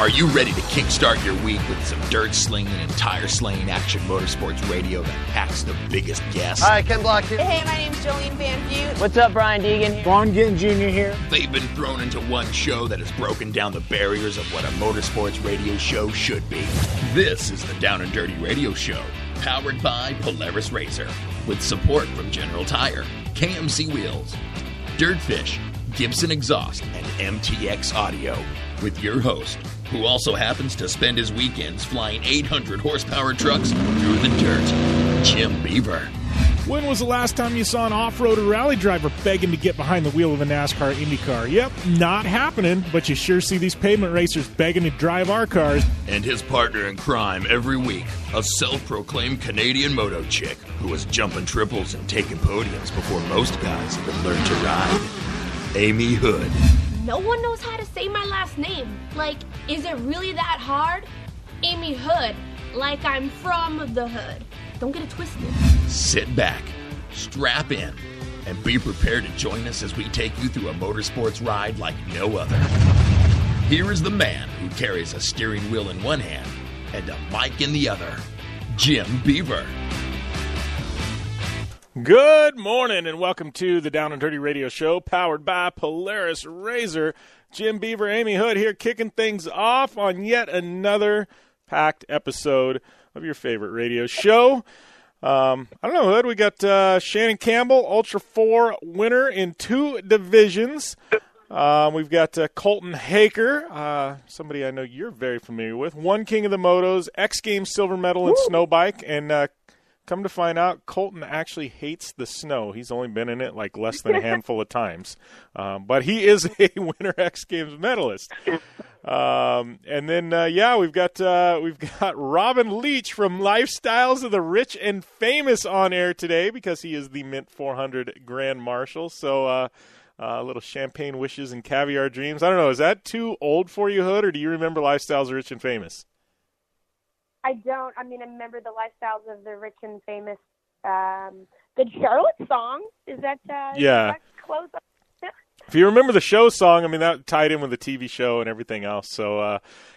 Are you ready to kickstart your week with some dirt slinging and tire slaying action motorsports radio that packs the biggest guests? Hi, Ken Block here. Hey, my name's Jolene Van Vliet. What's up, Brian Deegan? Vaughn Gittin Jr. here. They've been thrown into one show that has broken down the barriers of what a motorsports radio show should be. This is the Down and Dirty Radio Show, powered by Polaris Razor, with support from General Tire, KMC Wheels, Dirtfish, Gibson Exhaust, and MTX Audio, with your host, who also happens to spend his weekends flying 800 horsepower trucks through the dirt, Jim Beaver. When was the last time you saw an off-road or rally driver begging to get behind the wheel of a NASCAR IndyCar? Yep, not happening, but you sure see these pavement racers begging to drive our cars. And his partner in crime every week, a self-proclaimed Canadian moto chick who was jumping triples and taking podiums before most guys even learned to ride, Amy Hood. No one knows how to say my last name. Like, is it really that hard? Amy Hood, like I'm from the hood. Don't get it twisted. Sit back, strap in, and be prepared to join us as we take you through a motorsports ride like no other. Here is the man who carries a steering wheel in one hand and a mic in the other, Jim Beaver. Good morning and welcome to the Down and Dirty Radio Show, powered by Polaris Razor. Jim Beaver, Amy Hood here, kicking things off on yet another packed episode of your favorite radio show. I don't know, Hood, we got Shannon Campbell, Ultra 4 winner in 2 divisions. We've got Colton Haker, somebody I know you're very familiar with, 1 King of the Motos, X Games silver medal in snow bike, and come to find out, Colton actually hates the snow. He's only been in it like less than a handful of times. But he is a Winter X Games medalist. And then, we've got Robin Leach from Lifestyles of the Rich and Famous on air today because he is the Mint 400 Grand Marshal. So a little champagne wishes and caviar dreams. I don't know, is that too old for you, Hood, or do you remember Lifestyles of Rich and Famous? I don't. I mean, I remember the Lifestyles of the Rich and Famous. The Charlotte song, is that close up? If you remember the show song, I mean, that tied in with the TV show and everything else. So,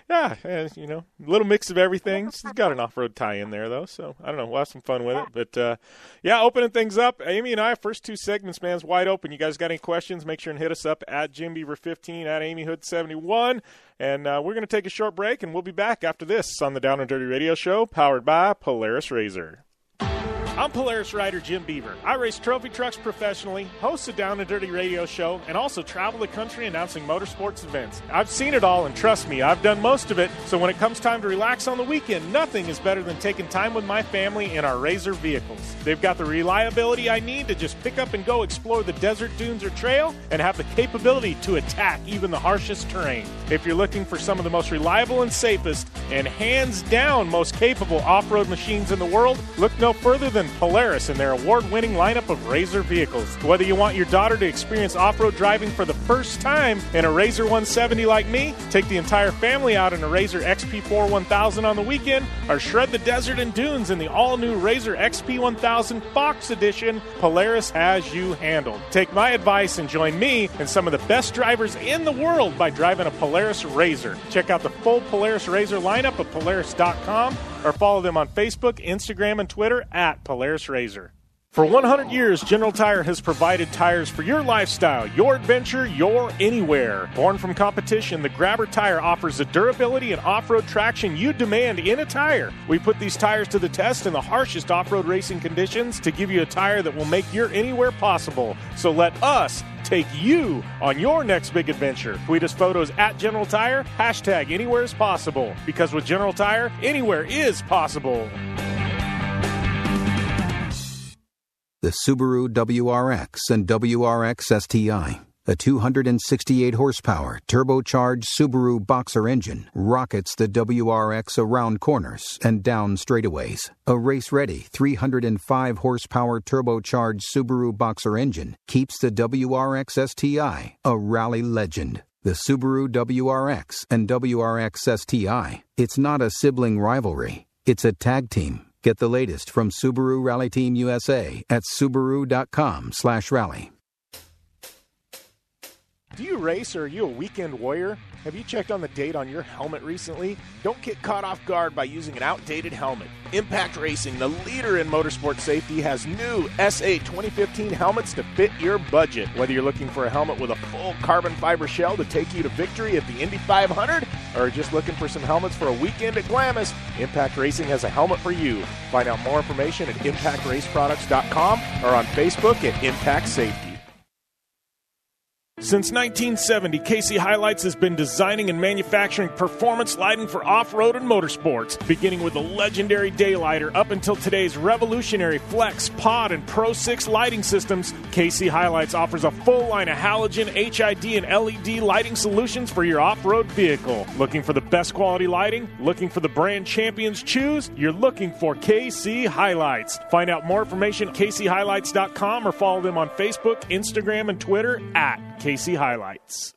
a little mix of everything. It's got an off-road tie in there, though. So, I don't know. We'll have some fun with it. But, opening things up. Amy and I, first 2 segments, man, is wide open. You guys got any questions, make sure and hit us up at JimBeaver15, at AmyHood71. And we're going to take a short break, and we'll be back after this on the Down and Dirty Radio Show, powered by Polaris Razor. I'm Polaris rider Jim Beaver. I race trophy trucks professionally, host a Down and Dirty Radio Show, and also travel the country announcing motorsports events. I've seen it all, and trust me, I've done most of it. So when it comes time to relax on the weekend, nothing is better than taking time with my family in our Razor vehicles. They've got the reliability I need to just pick up and go explore the desert, dunes, or trail, and have the capability to attack even the harshest terrain. If you're looking for some of the most reliable and safest, and hands down most capable off-road machines in the world, look no further than Polaris and their award-winning lineup of Razor vehicles. Whether you want your daughter to experience off-road driving for the first time in a Razor 170 like me, take the entire family out in a Razor XP4 1000 on the weekend, or shred the desert and dunes in the all-new Razor XP 1000 Fox Edition, Polaris has you handled. Take my advice and join me and some of the best drivers in the world by driving a Polaris Razor. Check out the full Polaris Razor lineup at Polaris.com or follow them on Facebook, Instagram, and Twitter at Polaris Razor. For 100 years, General Tire has provided tires for your lifestyle, your adventure, your anywhere. Born from competition, the Grabber tire offers the durability and off-road traction you demand in a tire. We put these tires to the test in the harshest off-road racing conditions to give you a tire that will make your anywhere possible. So let us take you on your next big adventure. Tweet us photos at General Tire, hashtag anywhere is possible. Because with General Tire, anywhere is possible. The Subaru WRX and WRX STI, a 268-horsepower turbocharged Subaru Boxer engine, rockets the WRX around corners and down straightaways. A race-ready 305-horsepower turbocharged Subaru Boxer engine keeps the WRX STI a rally legend. The Subaru WRX and WRX STI, it's not a sibling rivalry, it's a tag team. Get the latest from Subaru Rally Team USA at Subaru.com/rally. Do you race, or are you a weekend warrior? Have you checked on the date on your helmet recently? Don't get caught off guard by using an outdated helmet. Impact Racing, the leader in motorsport safety, has new SA 2015 helmets to fit your budget. Whether you're looking for a helmet with a full carbon fiber shell to take you to victory at the Indy 500, or just looking for some helmets for a weekend at Glamis, Impact Racing has a helmet for you. Find out more information at impactraceproducts.com or on Facebook at Impact Safety. Since 1970, KC Highlights has been designing and manufacturing performance lighting for off-road and motorsports, beginning with the legendary Daylighter up until today's revolutionary Flex, Pod, and Pro 6 lighting systems. KC Highlights offers a full line of halogen, HID, and LED lighting solutions for your off-road vehicle. Looking for the best quality lighting? Looking for the brand champions choose? You're looking for KC Highlights. Find out more information at kchighlights.com or follow them on Facebook, Instagram, and Twitter at KC Highlights.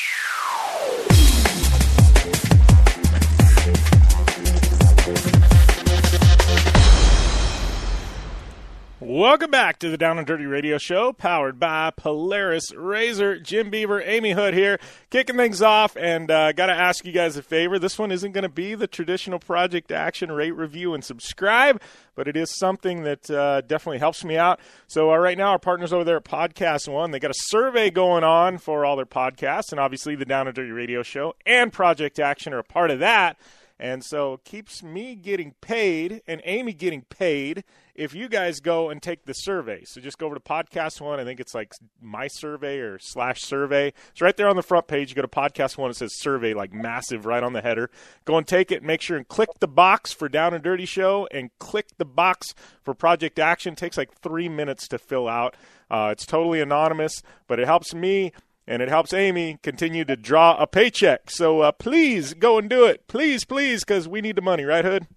Welcome back to the Down and Dirty Radio Show, powered by Polaris Razor. Jim Beaver, Amy Hood here, kicking things off, and got to ask you guys a favor. This one isn't going to be the traditional Project Action rate, review, and subscribe, but it is something that definitely helps me out. So right now, our partners over there at Podcast One, they got a survey going on for all their podcasts, and obviously the Down and Dirty Radio Show and Project Action are a part of that. And so it keeps me getting paid and Amy getting paid if you guys go and take the survey. So just go over to Podcast One. I think it's like My Survey or /survey. It's right there on the front page. You go to Podcast One. It says survey, like massive, right on the header. Go and take it. Make sure and click the box for Down and Dirty Show and click the box for Project Action. It takes like 3 minutes to fill out. It's totally anonymous, but it helps me. And it helps Amy continue to draw a paycheck. So please go and do it. Please, because we need the money. Right, Hood?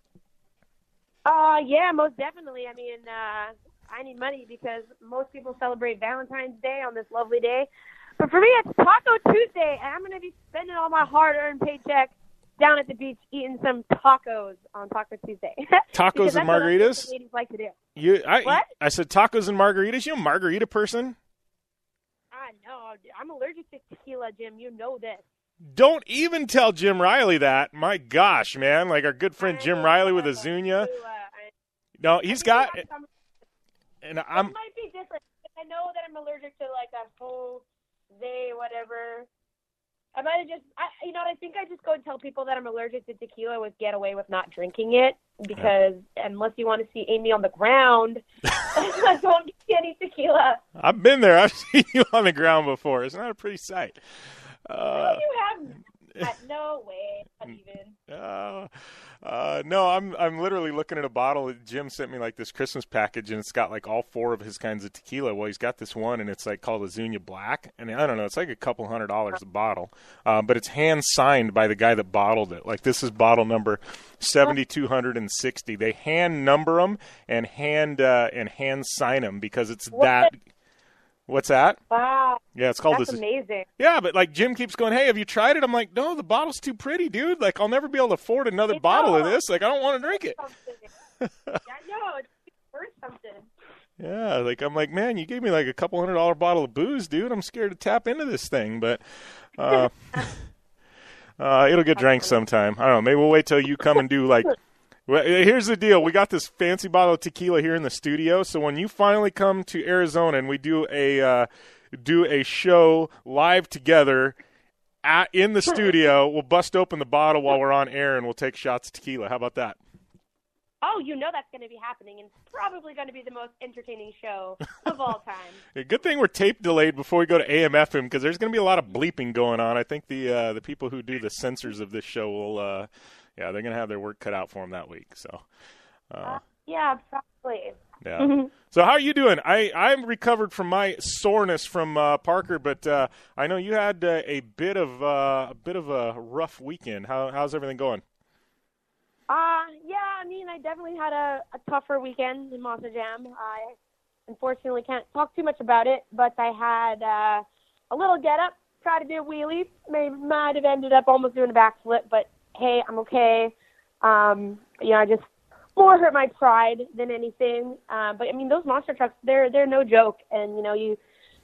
Yeah, most definitely. I mean, I need money because most people celebrate Valentine's Day on this lovely day. But for me, it's Taco Tuesday, and I'm going to be spending all my hard-earned paycheck down at the beach eating some tacos on Taco Tuesday. Tacos and margaritas? What ladies like to do. What? I said tacos and margaritas. You a margarita person? No, I'm allergic to tequila, Jim. You know this. Don't even tell Jim Riley that. My gosh, man. Like our good friend Jim Riley with Azuñia. No, he's got it. And it might be different. I know that I'm allergic to like that whole whatever. I might have just, I think I just go and tell people that I'm allergic to tequila with get away with not drinking it because unless you want to see Amy on the ground, don't get any tequila. I've been there. I've seen you on the ground before. It's not a pretty sight. No, you haven't. No way. Not even. No, I'm literally looking at a bottle that Jim sent me, like this Christmas package, and it's got like all 4 of his kinds of tequila. Well, he's got this one, and it's like called Azuñia Black, and I don't know, it's like a couple $100 a bottle, but it's hand signed by the guy that bottled it. Like this is bottle number 7260. They hand number them and hand sign them because it's that. What's that? Wow. Yeah, it's called That's amazing. Yeah, but like Jim keeps going, hey, have you tried it? I'm like, no, the bottle's too pretty, dude. Like, I'll never be able to afford another bottle of this. Like, I don't want to drink it. I know. It's worth something. Yeah, like I'm like, man, you gave me like a couple $100 bottle of booze, dude. I'm scared to tap into this thing, but it'll get drank sometime. I don't know. Maybe we'll wait till you come and do like. Well, here's the deal. We got this fancy bottle of tequila here in the studio. So when you finally come to Arizona and we do a show live together in the studio, we'll bust open the bottle while we're on air and we'll take shots of tequila. How about that? Oh, you know that's going to be happening, and it's probably going to be the most entertaining show of all time. Good thing we're tape delayed before we go to AM/FM because there's going to be a lot of bleeping going on. I think the people who do the censors of this show will. Yeah, they're going to have their work cut out for them that week. So, yeah, probably. Yeah. Mm-hmm. So how are you doing? I'm recovered from my soreness from Parker, but I know you had a bit of a rough weekend. How's everything going? Yeah, I mean, I definitely had a tougher weekend in Monster Jam. I unfortunately can't talk too much about it, but I had a little get up, tried to do a wheelie, might have ended up almost doing a backflip, but hey, I'm okay. I just more hurt my pride than anything. But I mean, those monster trucks, they're no joke. And,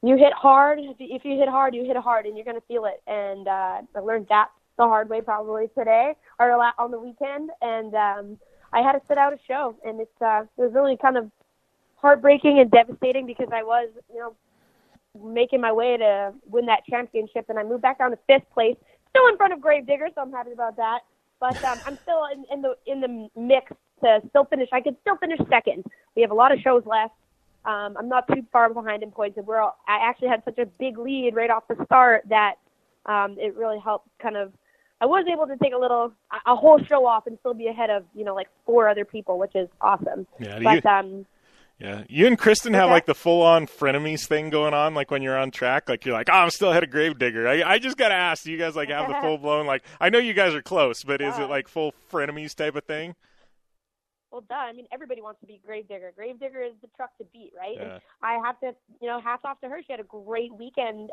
you hit hard. If you hit hard, you hit hard, and you're going to feel it. And I learned that the hard way probably today or on the weekend. And I had to sit out a show, and it was really kind of heartbreaking and devastating because I was, making my way to win that championship, and I moved back down to 5th place, still in front of Gravedigger, so I'm happy about that. But I'm still in the mix to still finish. I could still finish 2nd. We have a lot of shows left. I'm not too far behind in points. I actually had such a big lead right off the start that it really helped kind of. I was able to take a whole show off and still be ahead of 4 other people, which is awesome. Yeah, But you and Kristen have like the full-on frenemies thing going on, like when you're on track, like you're like, I'm still ahead of Gravedigger. I just gotta ask, do you guys like have the full-blown, like, I know you guys are close, but is it like full frenemies type of thing? Well, duh. I mean, everybody wants to beat Gravedigger. Gravedigger is the truck to beat, right? Yeah. And I have to, hats off to her. She had a great weekend.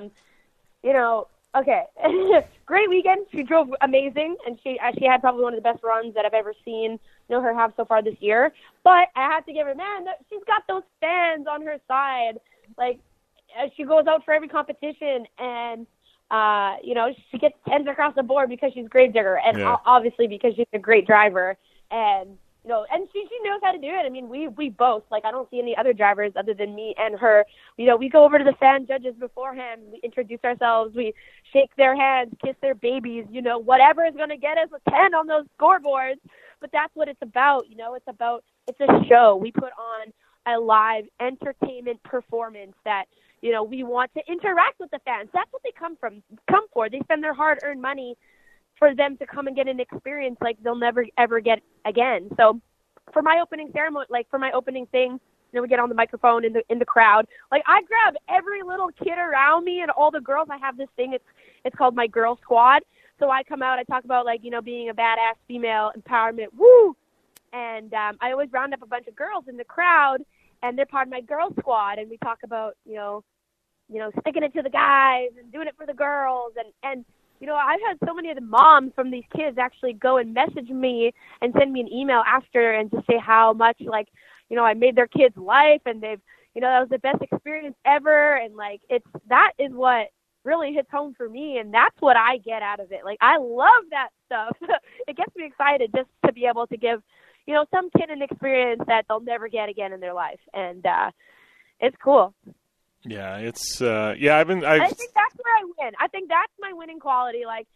Okay, great weekend. She drove amazing, and she had probably one of the best runs that I've ever seen her have so far this year. But I have to give her, she's got those fans on her side. Like, she goes out for every competition, and she gets 10s across the board because she's Gravedigger, and obviously because she's a great driver, and and she knows how to do it. I mean, we both, like, I don't see any other drivers other than me and her. We go over to the fan judges beforehand. We introduce ourselves. We shake their hands, kiss their babies, whatever is going to get us a 10 on those scoreboards. But that's what it's about. It's a show. We put on a live entertainment performance that, we want to interact with the fans. That's what they come for. They spend their hard-earned money for them to come and get an experience like they'll never, ever get again. So for my opening ceremony, like for my opening thing, we get on the microphone in the crowd. Like, I grab every little kid around me and all the girls. I have this thing. It's called my Girl Squad. So I come out, I talk about, like, being a badass female empowerment. Woo! And I always round up a bunch of girls in the crowd, and they're part of my Girl Squad. And we talk about, sticking it to the guys and doing it for the girls. And I've had so many of the moms from these kids actually go and message me and send me an email after and just say how much, like, I made their kids' life, and they've, that was the best experience ever. And, like, that is what really hits home for me, and that's what I get out of it. Like, I love that stuff. It gets me excited just to be able to give, some kid an experience that they'll never get again in their life. And it's cool. Yeah, it's I think that's where I win. I think that's my winning quality. Like,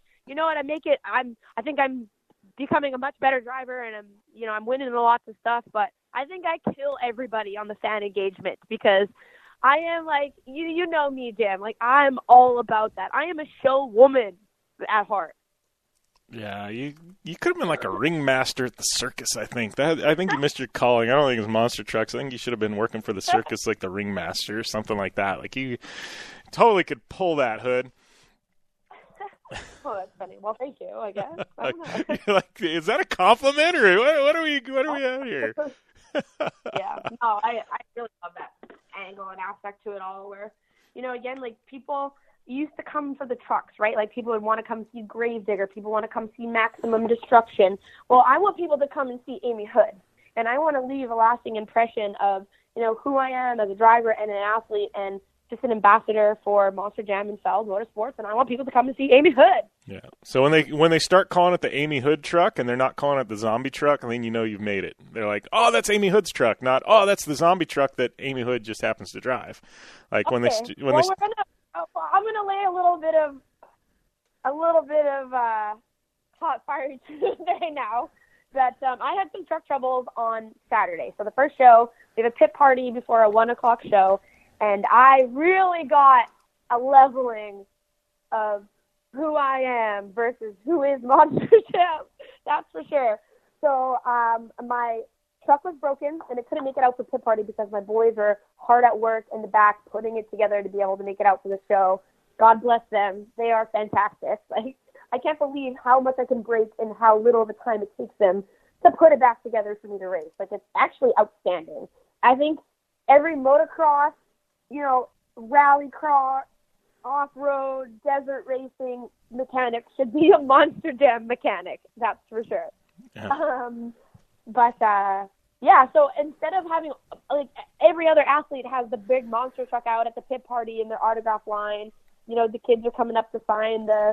I think I'm becoming a much better driver, and I'm winning lots of stuff, but I think I kill everybody on the fan engagement because I am, like, you know me, Jim. Like, I'm all about that. I am a show woman at heart. Yeah, you could have been like a ringmaster at the circus, I think. I think you missed your calling. I don't think it was monster trucks. I think you should have been working for the circus like the ringmaster or something like that. Like, you totally could pull that hood. Oh, that's funny. Well, thank you, I guess. I don't know. You're like, is that a compliment or what are we at here? Yeah. No, I really love that angle and aspect to it all where, again, like, people used to come for the trucks, right? Like, people would want to come see Gravedigger. People want to come see Maximum Destruction. Well, I want people to come and see Amy Hood. And I want to leave a lasting impression of, who I am as a driver and an athlete and just an ambassador for Monster Jam and Feld Motorsports. And I want people to come and see Amy Hood. Yeah. So when they start calling it the Amy Hood truck and they're not calling it the zombie truck, I mean, you've made it. They're like, oh, that's Amy Hood's truck, not, oh, that's the zombie truck that Amy Hood just happens to drive. Like, okay. I'm gonna lay a little bit of hot fire today now. That I had some truck troubles on Saturday. So the first show, we have a pit party before a 1:00 show, and I really got a leveling of who I am versus who is Monster Jam. That's for sure. So my truck was broken, and it couldn't make it out for pit party because my boys are hard at work in the back putting it together to be able to make it out for the show. God bless them. They are fantastic. Like, I can't believe how much I can break and how little of a time it takes them to put it back together for me to race. Like, it's actually outstanding. I think every motocross, rallycross, off-road, desert racing mechanic should be a Monster Jam mechanic. That's for sure. Yeah. So instead of having, like, every other athlete has the big monster truck out at the pit party in their autograph line. You know, the kids are coming up to sign their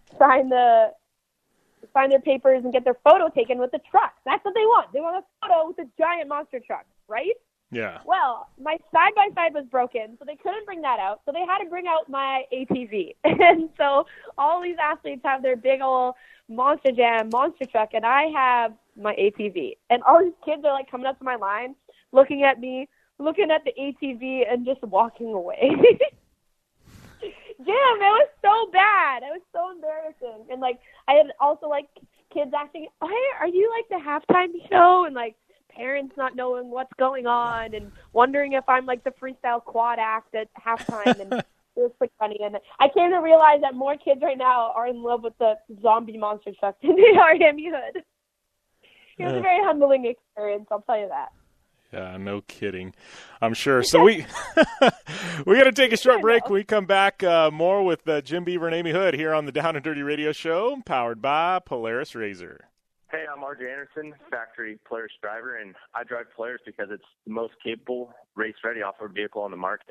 papers and get their photo taken with the truck. That's what they want. They want a photo with a giant monster truck, right? Yeah. Well, my side-by-side was broken, so they couldn't bring that out. So they had to bring out my ATV. And so all these athletes have their big old Monster Jam monster truck, and I have my ATV. And all these kids are, like, coming up to my line, looking at me, looking at the ATV, and just walking away. Jim, it was so bad. It was so embarrassing. And, like, I had also, like, kids asking, hey, are you, like, the halftime show? And, like, parents not knowing what's going on and wondering if I'm, like, the freestyle quad act at halftime. And it was pretty funny. And I came to realize that more kids right now are in love with the zombie monster truck than they are Amy Hood. It was a very humbling experience, I'll tell you that. Yeah, no kidding. I'm sure. So we got to take a short break. When we come back, more with Jim Beaver and Amy Hood here on the Down and Dirty Radio Show, powered by Polaris RZR. Hey, I'm RJ Anderson, factory Polaris driver, and I drive Polaris because it's the most capable, race-ready off-road vehicle on the market.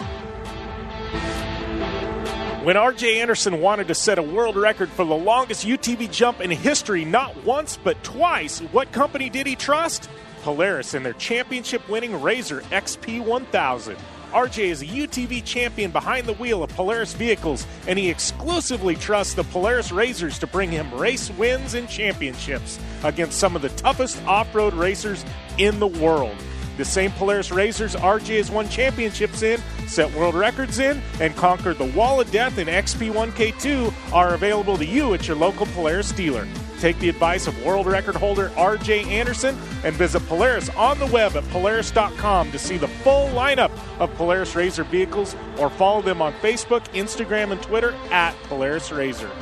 When R.J. Anderson wanted to set a world record for the longest UTV jump in history, not once but twice, what company did he trust? Polaris and their championship-winning RZR XP1000. RJ is a UTV champion behind the wheel of Polaris vehicles, and he exclusively trusts the Polaris RZRs to bring him race wins and championships against some of the toughest off-road racers in the world. The same Polaris RZRs RJ has won championships in, set world records in, and conquered the Wall of Death in XP1K2 are available to you at your local Polaris dealer. Take the advice of world record holder RJ Anderson and visit Polaris on the web at Polaris.com to see the full lineup of Polaris RZR vehicles, or follow them on Facebook, Instagram, and Twitter at Polaris RZR.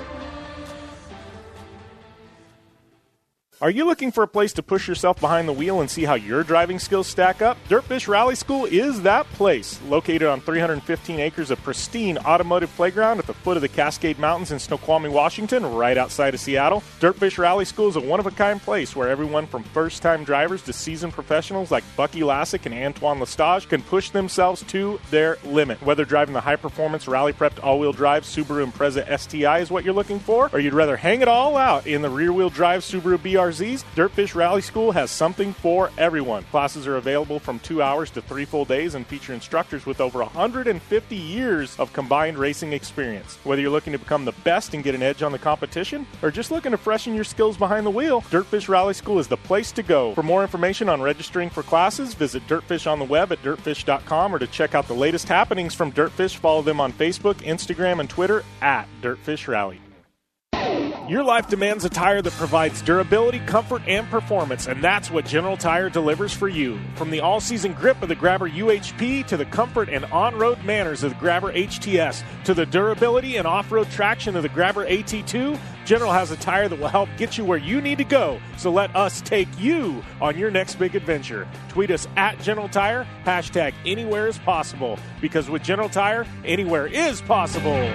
Are you looking for a place to push yourself behind the wheel and see how your driving skills stack up? Dirtfish Rally School is that place. Located on 315 acres of pristine automotive playground at the foot of the Cascade Mountains in Snoqualmie, Washington, right outside of Seattle, Dirtfish Rally School is a one-of-a-kind place where everyone from first-time drivers to seasoned professionals like Bucky Lassick and Antoine Lestage can push themselves to their limit. Whether driving the high-performance, rally-prepped all-wheel drive Subaru Impreza STI is what you're looking for, or you'd rather hang it all out in the rear-wheel drive Subaru BRZs, Dirtfish Rally School has something for everyone. Classes are available from 2 hours to 3 full days and feature instructors with over 150 years of combined racing experience. Whether you're looking to become the best and get an edge on the competition, or just looking to freshen your skills behind the wheel, Dirtfish Rally School is the place to go. For more information on registering for classes, visit Dirtfish on the web at dirtfish.com, or to check out the latest happenings from Dirtfish, follow them on Facebook, Instagram, and Twitter at Dirtfish Rally. Your life demands a tire that provides durability, comfort, and performance, and that's what General Tire delivers for you. From the all-season grip of the Grabber UHP to the comfort and on-road manners of the Grabber HTS to the durability and off-road traction of the Grabber AT2, General has a tire that will help get you where you need to go. So let us take you on your next big adventure. Tweet us at General Tire, hashtag anywhere is possible, because with General Tire, anywhere is possible.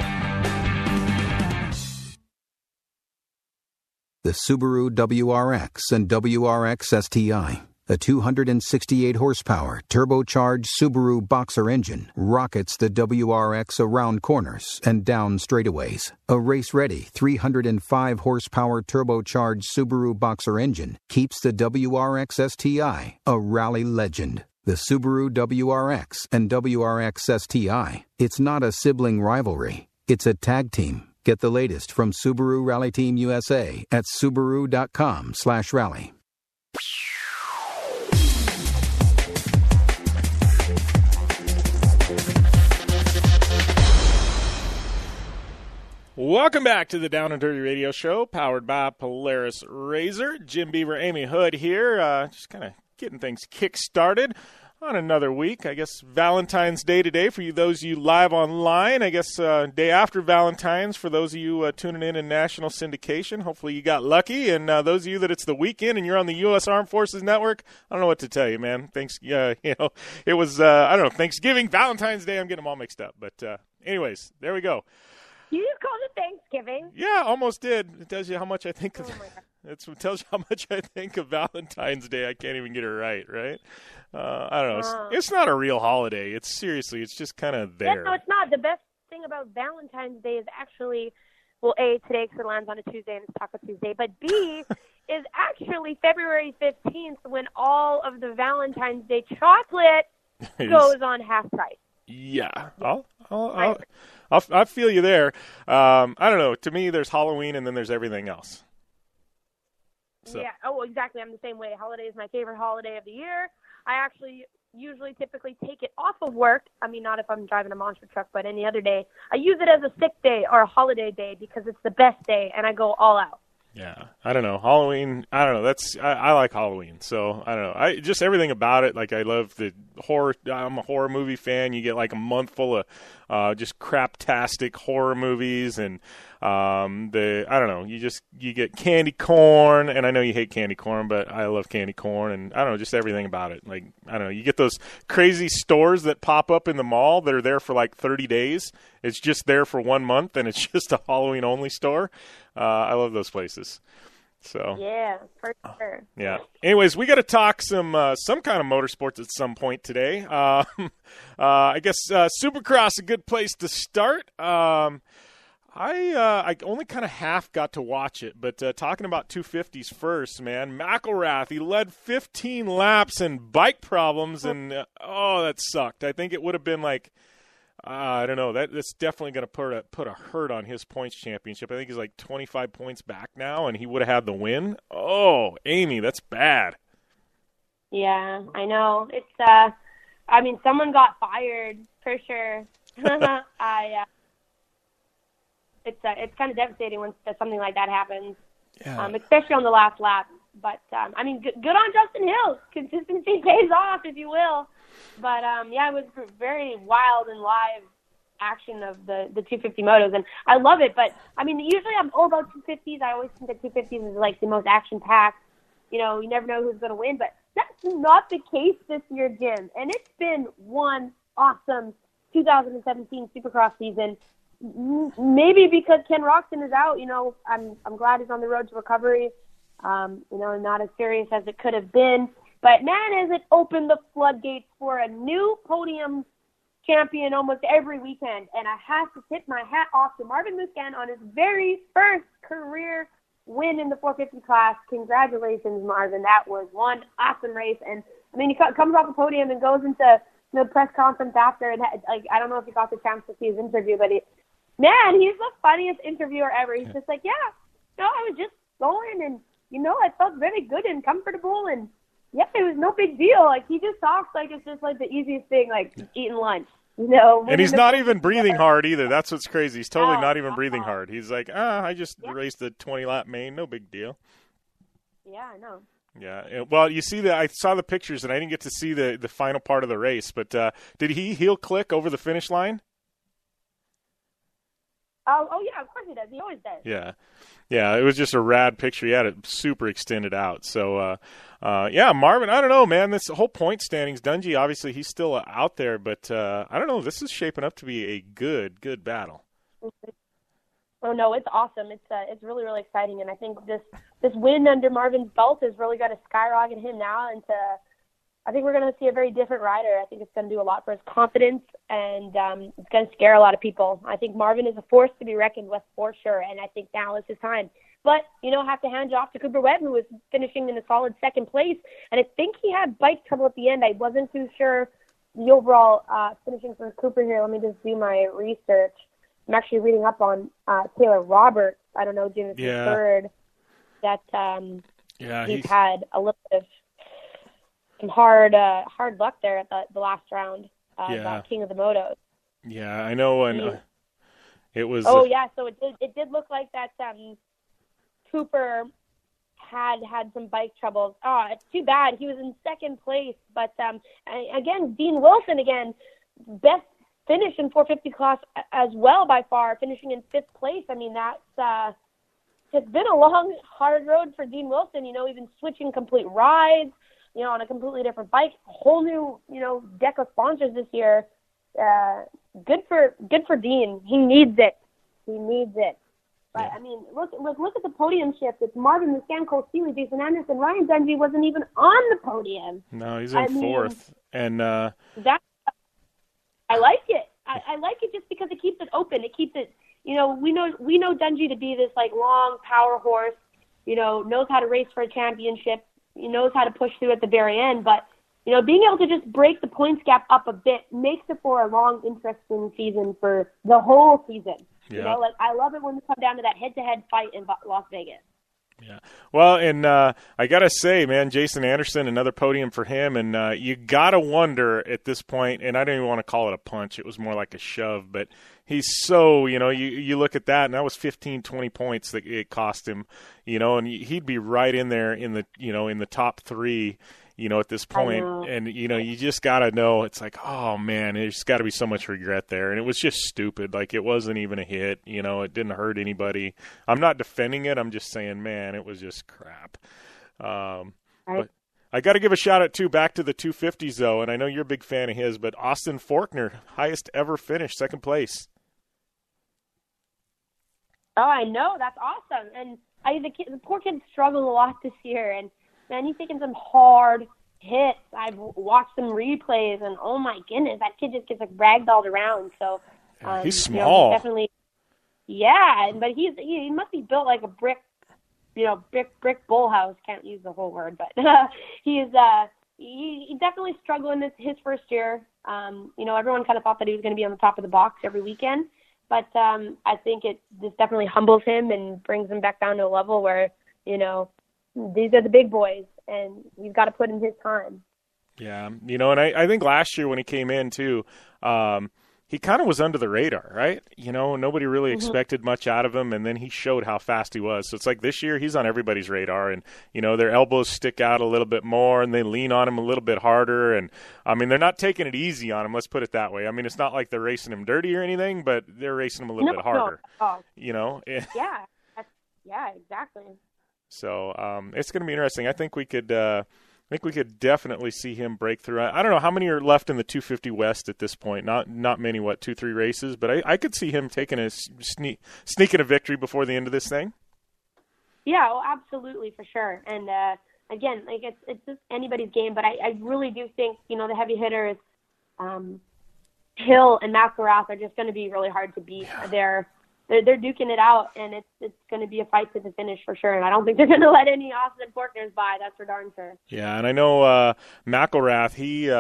The Subaru WRX and WRX STI, a 268-horsepower, turbocharged Subaru Boxer engine, rockets the WRX around corners and down straightaways. A race-ready 305-horsepower turbocharged Subaru Boxer engine keeps the WRX STI a rally legend. The Subaru WRX and WRX STI, it's not a sibling rivalry, it's a tag team. Get the latest from Subaru Rally Team USA at Subaru.com/rally. Welcome back to the Down and Dirty Radio Show, powered by Polaris RZR. Jim Beaver, Amy Hood here, just kind of getting things kick-started on another week. I guess Valentine's Day today for you, those of you live online. I guess day after Valentine's for those of you tuning in national syndication. Hopefully you got lucky. And those of you that it's the weekend and you're on the U.S. Armed Forces Network, I don't know what to tell you, man. Thanks, it was, I don't know, Thanksgiving, Valentine's Day. I'm getting them all mixed up. But anyways, there we go. You just called it Thanksgiving. Yeah, almost did. It tells you how much I think of Oh my God. it tells you how much I think of Valentine's Day. I can't even get it right? I don't know. It's not a real holiday. It's just kind of there. Yeah, no, it's not. The best thing about Valentine's Day is actually, well, A, today because it lands on a Tuesday and it's Taco Tuesday, but B, is actually February 15th when all of the Valentine's Day chocolate goes on half price. Yeah, I feel you there. I don't know. To me, there's Halloween and then there's everything else. So. Yeah. Oh, exactly. I'm the same way. Holiday is my favorite holiday of the year. I actually typically take it off of work. I mean, not if I'm driving a monster truck, but any other day. I use it as a sick day or a holiday day because it's the best day, and I go all out. Yeah, I don't know. Halloween, I don't know. I like Halloween, so I don't know. Just everything about it. Like, I love the horror. I'm a horror movie fan. You get like a month full of just craptastic horror movies, and I don't know. You get candy corn, and I know you hate candy corn, but I love candy corn, and I don't know, just everything about it. Like, I don't know. You get those crazy stores that pop up in the mall that are there for like 30 days. It's just there for 1 month, and it's just a Halloween only store. I love those places. So yeah, for sure. Yeah. Anyways, we got to talk some kind of motorsports at some point today. I guess Supercross a good place to start. I only kind of half got to watch it, but talking about 250s first, man, McElrath, he led 15 laps and bike problems, and that sucked. I think it would have been like. I don't know. That's definitely going to put a hurt on his points championship. I think he's like 25 points back now, and he would have had the win. Oh, Amy, that's bad. Yeah, I know. It's I mean, someone got fired for sure. It's kind of devastating when something like that happens, especially on the last lap. But I mean, good on Justin Hill. Consistency pays off, if you will. But it was very wild and live action of the 250 motos, and I love it. But I mean, usually I'm all about 250s. I always think that 250s is like the most action-packed. You know, you never know who's going to win, but that's not the case this year, Jim. And it's been one awesome 2017 Supercross season. Maybe because Ken Roczen is out, you know, I'm glad he's on the road to recovery. Not as serious as it could have been. But, man, has it opened the floodgates for a new podium champion almost every weekend. And I have to tip my hat off to Marvin Musquin on his very first career win in the 450 class. Congratulations, Marvin. That was one awesome race. And, I mean, he comes off the podium and goes into the press conference after. And, I don't know if you got the chance to see his interview, but he's the funniest interviewer ever. He's just like, I was just going and, I felt very good and comfortable and, it was no big deal. Like, he just talks like it's just like the easiest thing, like eating lunch, And he's not even breathing hard either. That's what's crazy. He's totally not even breathing hard. He's like, I just raced the 20-lap main. No big deal. Yeah, I know. Yeah. Well, you see I saw the pictures, and I didn't get to see the final part of the race. But did he heel click over the finish line? Oh, yeah, of course he does. He always does. Yeah, it was just a rad picture. He had it super extended out. So, Marvin, I don't know, man. This whole point standings, Dungey, obviously he's still out there, but I don't know. This is shaping up to be a good battle. Oh, no, it's awesome. It's really, really exciting, and I think this win under Marvin's belt is really going to skyrocket him now into I think we're going to see a very different rider. I think it's going to do a lot for his confidence, and it's going to scare a lot of people. I think Marvin is a force to be reckoned with for sure, and I think now is his time. But, I have to hand you off to Cooper Webb, who was finishing in a solid second place, and I think he had bike trouble at the end. I wasn't too sure the overall finishing for Cooper here. Let me just do my research. I'm actually reading up on Taylor Roberts. I don't know, Jim, if you heard that he's had a little bit of some hard luck there at the last round of King of the Motos. Yeah, I know. And it was. So it did look like that. Cooper had some bike troubles. Oh, it's too bad. He was in second place, but again, Dean Wilson best finish in 450 class as well by far, finishing in fifth place. I mean, that's it's been a long, hard road for Dean Wilson. Even switching complete rides. On a completely different bike, a whole new, deck of sponsors this year. Good for Dean. He needs it. He needs it. But, Yeah. I mean, look at the podium shift. It's Marvin Muscan, Cole Seeley, Jason Anderson. Ryan Dungey wasn't even on the podium. No, he's in fourth. And I like it. I like it just because it keeps it open. It keeps it, we know Dungey to be this, long power horse, knows how to race for a championship. He knows how to push through at the very end. But, being able to just break the points gap up a bit makes it for a long, interesting season for the whole season. Yeah. I love it when we come down to that head-to-head fight in Las Vegas. Yeah. Well, and I got to say, man, Jason Anderson, another podium for him. And you got to wonder at this point, and I don't even want to call it a punch. It was more like a shove. But he's so, you look at that, and that was 15, 20 points that it cost him, and he'd be right in there in the top three, at this point. And, you just got to know, it's like, oh, man, there's got to be so much regret there. And it was just stupid. It wasn't even a hit. It didn't hurt anybody. I'm not defending it. I'm just saying, man, it was just crap. But I got to give a shout-out, too, back to the 250s, though, and I know you're a big fan of his, but Austin Faulkner, highest ever finish, second place. Oh, I know. That's awesome. And the poor kid struggled a lot this year, and man, he's taking some hard hits. I've watched some replays, and oh my goodness, that kid just gets ragdolled around. So he's small. Definitely, yeah. But he must be built like a brick bullhouse. Can't use the whole word, but he definitely struggled in his first year. Everyone kind of thought that he was going to be on the top of the box every weekend, but I think it just definitely humbles him and brings him back down to a level where these are the big boys, and he's got to put in his time. Yeah, and I think last year when he came in, too, he kind of was under the radar, right? Nobody really expected much out of him, and then he showed how fast he was. So it's like this year he's on everybody's radar, and, their elbows stick out a little bit more, and they lean on him a little bit harder. And, they're not taking it easy on him, let's put it that way. It's not like they're racing him dirty or anything, but they're racing him a little bit harder. No. Yeah, exactly. So it's going to be interesting. I think we could definitely see him break through. I don't know how many are left in the 250 West at this point. Not many. 2-3 races, but I could see him taking sneaking a victory before the end of this thing. Yeah, well, absolutely, for sure. And again, it's just anybody's game, but I really do think the heavy hitters, Hill and McElrath, are just going to be really hard to beat. Yeah. They're duking it out, and it's going to be a fight to the finish for sure. And I don't think they're going to let any Austin Faulkners by. That's for darn sure. Yeah, and I know McElrath.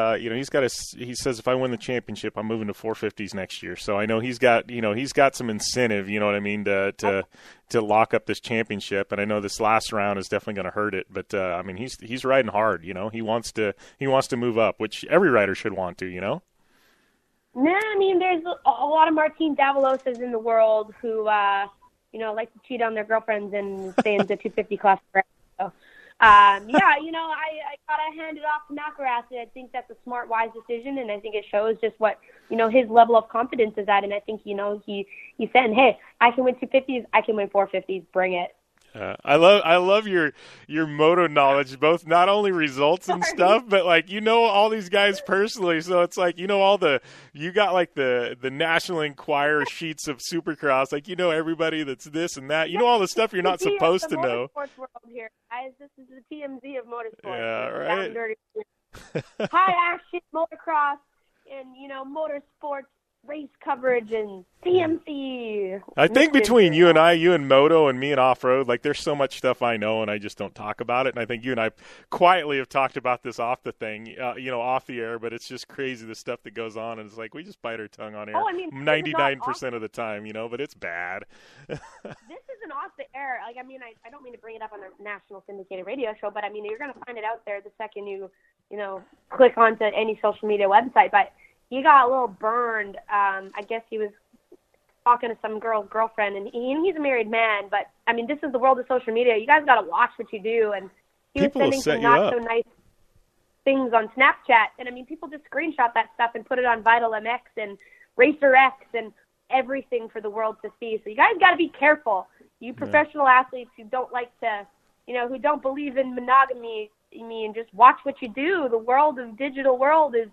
He says if I win the championship, I'm moving to 450s next year. So I know he's got some incentive. You know what I mean to lock up this championship. And I know this last round is definitely going to hurt it. But he's riding hard. He wants to move up, which every rider should want to. Nah, there's a lot of Martin Davaloses in the world who, like to cheat on their girlfriends and stay in the 250 class forever. So, I gotta hand it off to McElrath. I think that's a smart, wise decision, and I think it shows just what his level of confidence is at. And I think he's saying, hey, I can win 250s, I can win 450s, bring it. I love your moto knowledge, both not only results and stuff, but all these guys personally. So it's you got the National Enquirer sheets of Supercross, everybody that's this and that. All the stuff you're not supposed to know. Motorsports world here, guys. This is the TMZ of motorsports. Yeah, right. High action motocross and motorsports race coverage and CMC. I think between you and Moto and me and Off-Road, there's so much stuff I know and I just don't talk about it. And I think you and I quietly have talked about this off the thing, off the air, but it's just crazy the stuff that goes on. And it's we just bite our tongue on air 99% of the time, but it's bad. This isn't off the air. I don't mean to bring it up on the national syndicated radio show, but you're going to find it out there the second you click onto any social media website. But he got a little burned. I guess he was talking to some girl's girlfriend, and he's a married man. But, this is the world of social media. You guys got to watch what you do. And he was sending some not-so-nice things on Snapchat. And, people just screenshot that stuff and put it on Vital MX and Racer X and everything for the world to see. So you guys got to be careful. You professional athletes who don't like to, who don't believe in monogamy and just watch what you do. The digital world is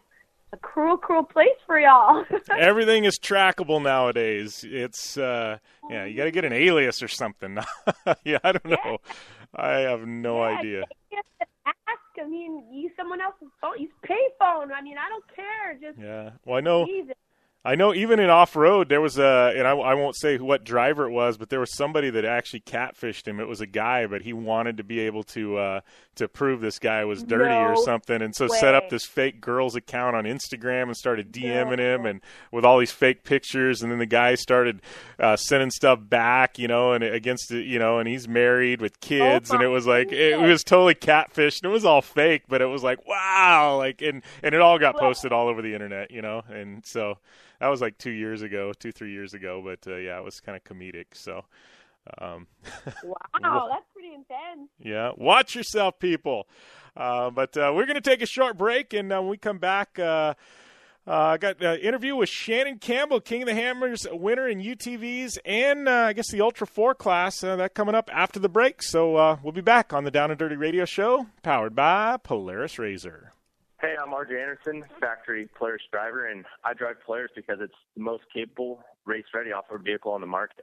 a cruel, cruel place for y'all. Everything is trackable nowadays. It's you got to get an alias or something. Yeah, I don't know. I have no idea. Ask. I mean, use someone else's phone. Use payphone. I mean, I don't care. Just Well, I know. Jesus. I know even in off-road there was and I won't say what driver it was, but there was somebody that actually catfished him. It was a guy, but he wanted to be able to prove this guy was dirty or something, and so set up this fake girl's account on Instagram and started DMing him and with all these fake pictures, and then the guy started sending stuff back, and against it, and he's married with kids, and it was like it was totally catfished, and it was all fake, but it was like wow, like and it all got posted all over the internet, and so. That was like 3 years ago, but it was kind of comedic. So, wow, that's pretty intense. Yeah, watch yourself, people. But we're going to take a short break, and when we come back, I got an interview with Shannon Campbell, King of the Hammers winner in UTVs, and I guess the Ultra 4 class. That coming up after the break. So we'll be back on the Down and Dirty Radio Show, powered by Polaris RZR. Hey, I'm RJ Anderson, factory Polaris driver, and I drive Polaris because it's the most capable, race-ready off-road vehicle on the market.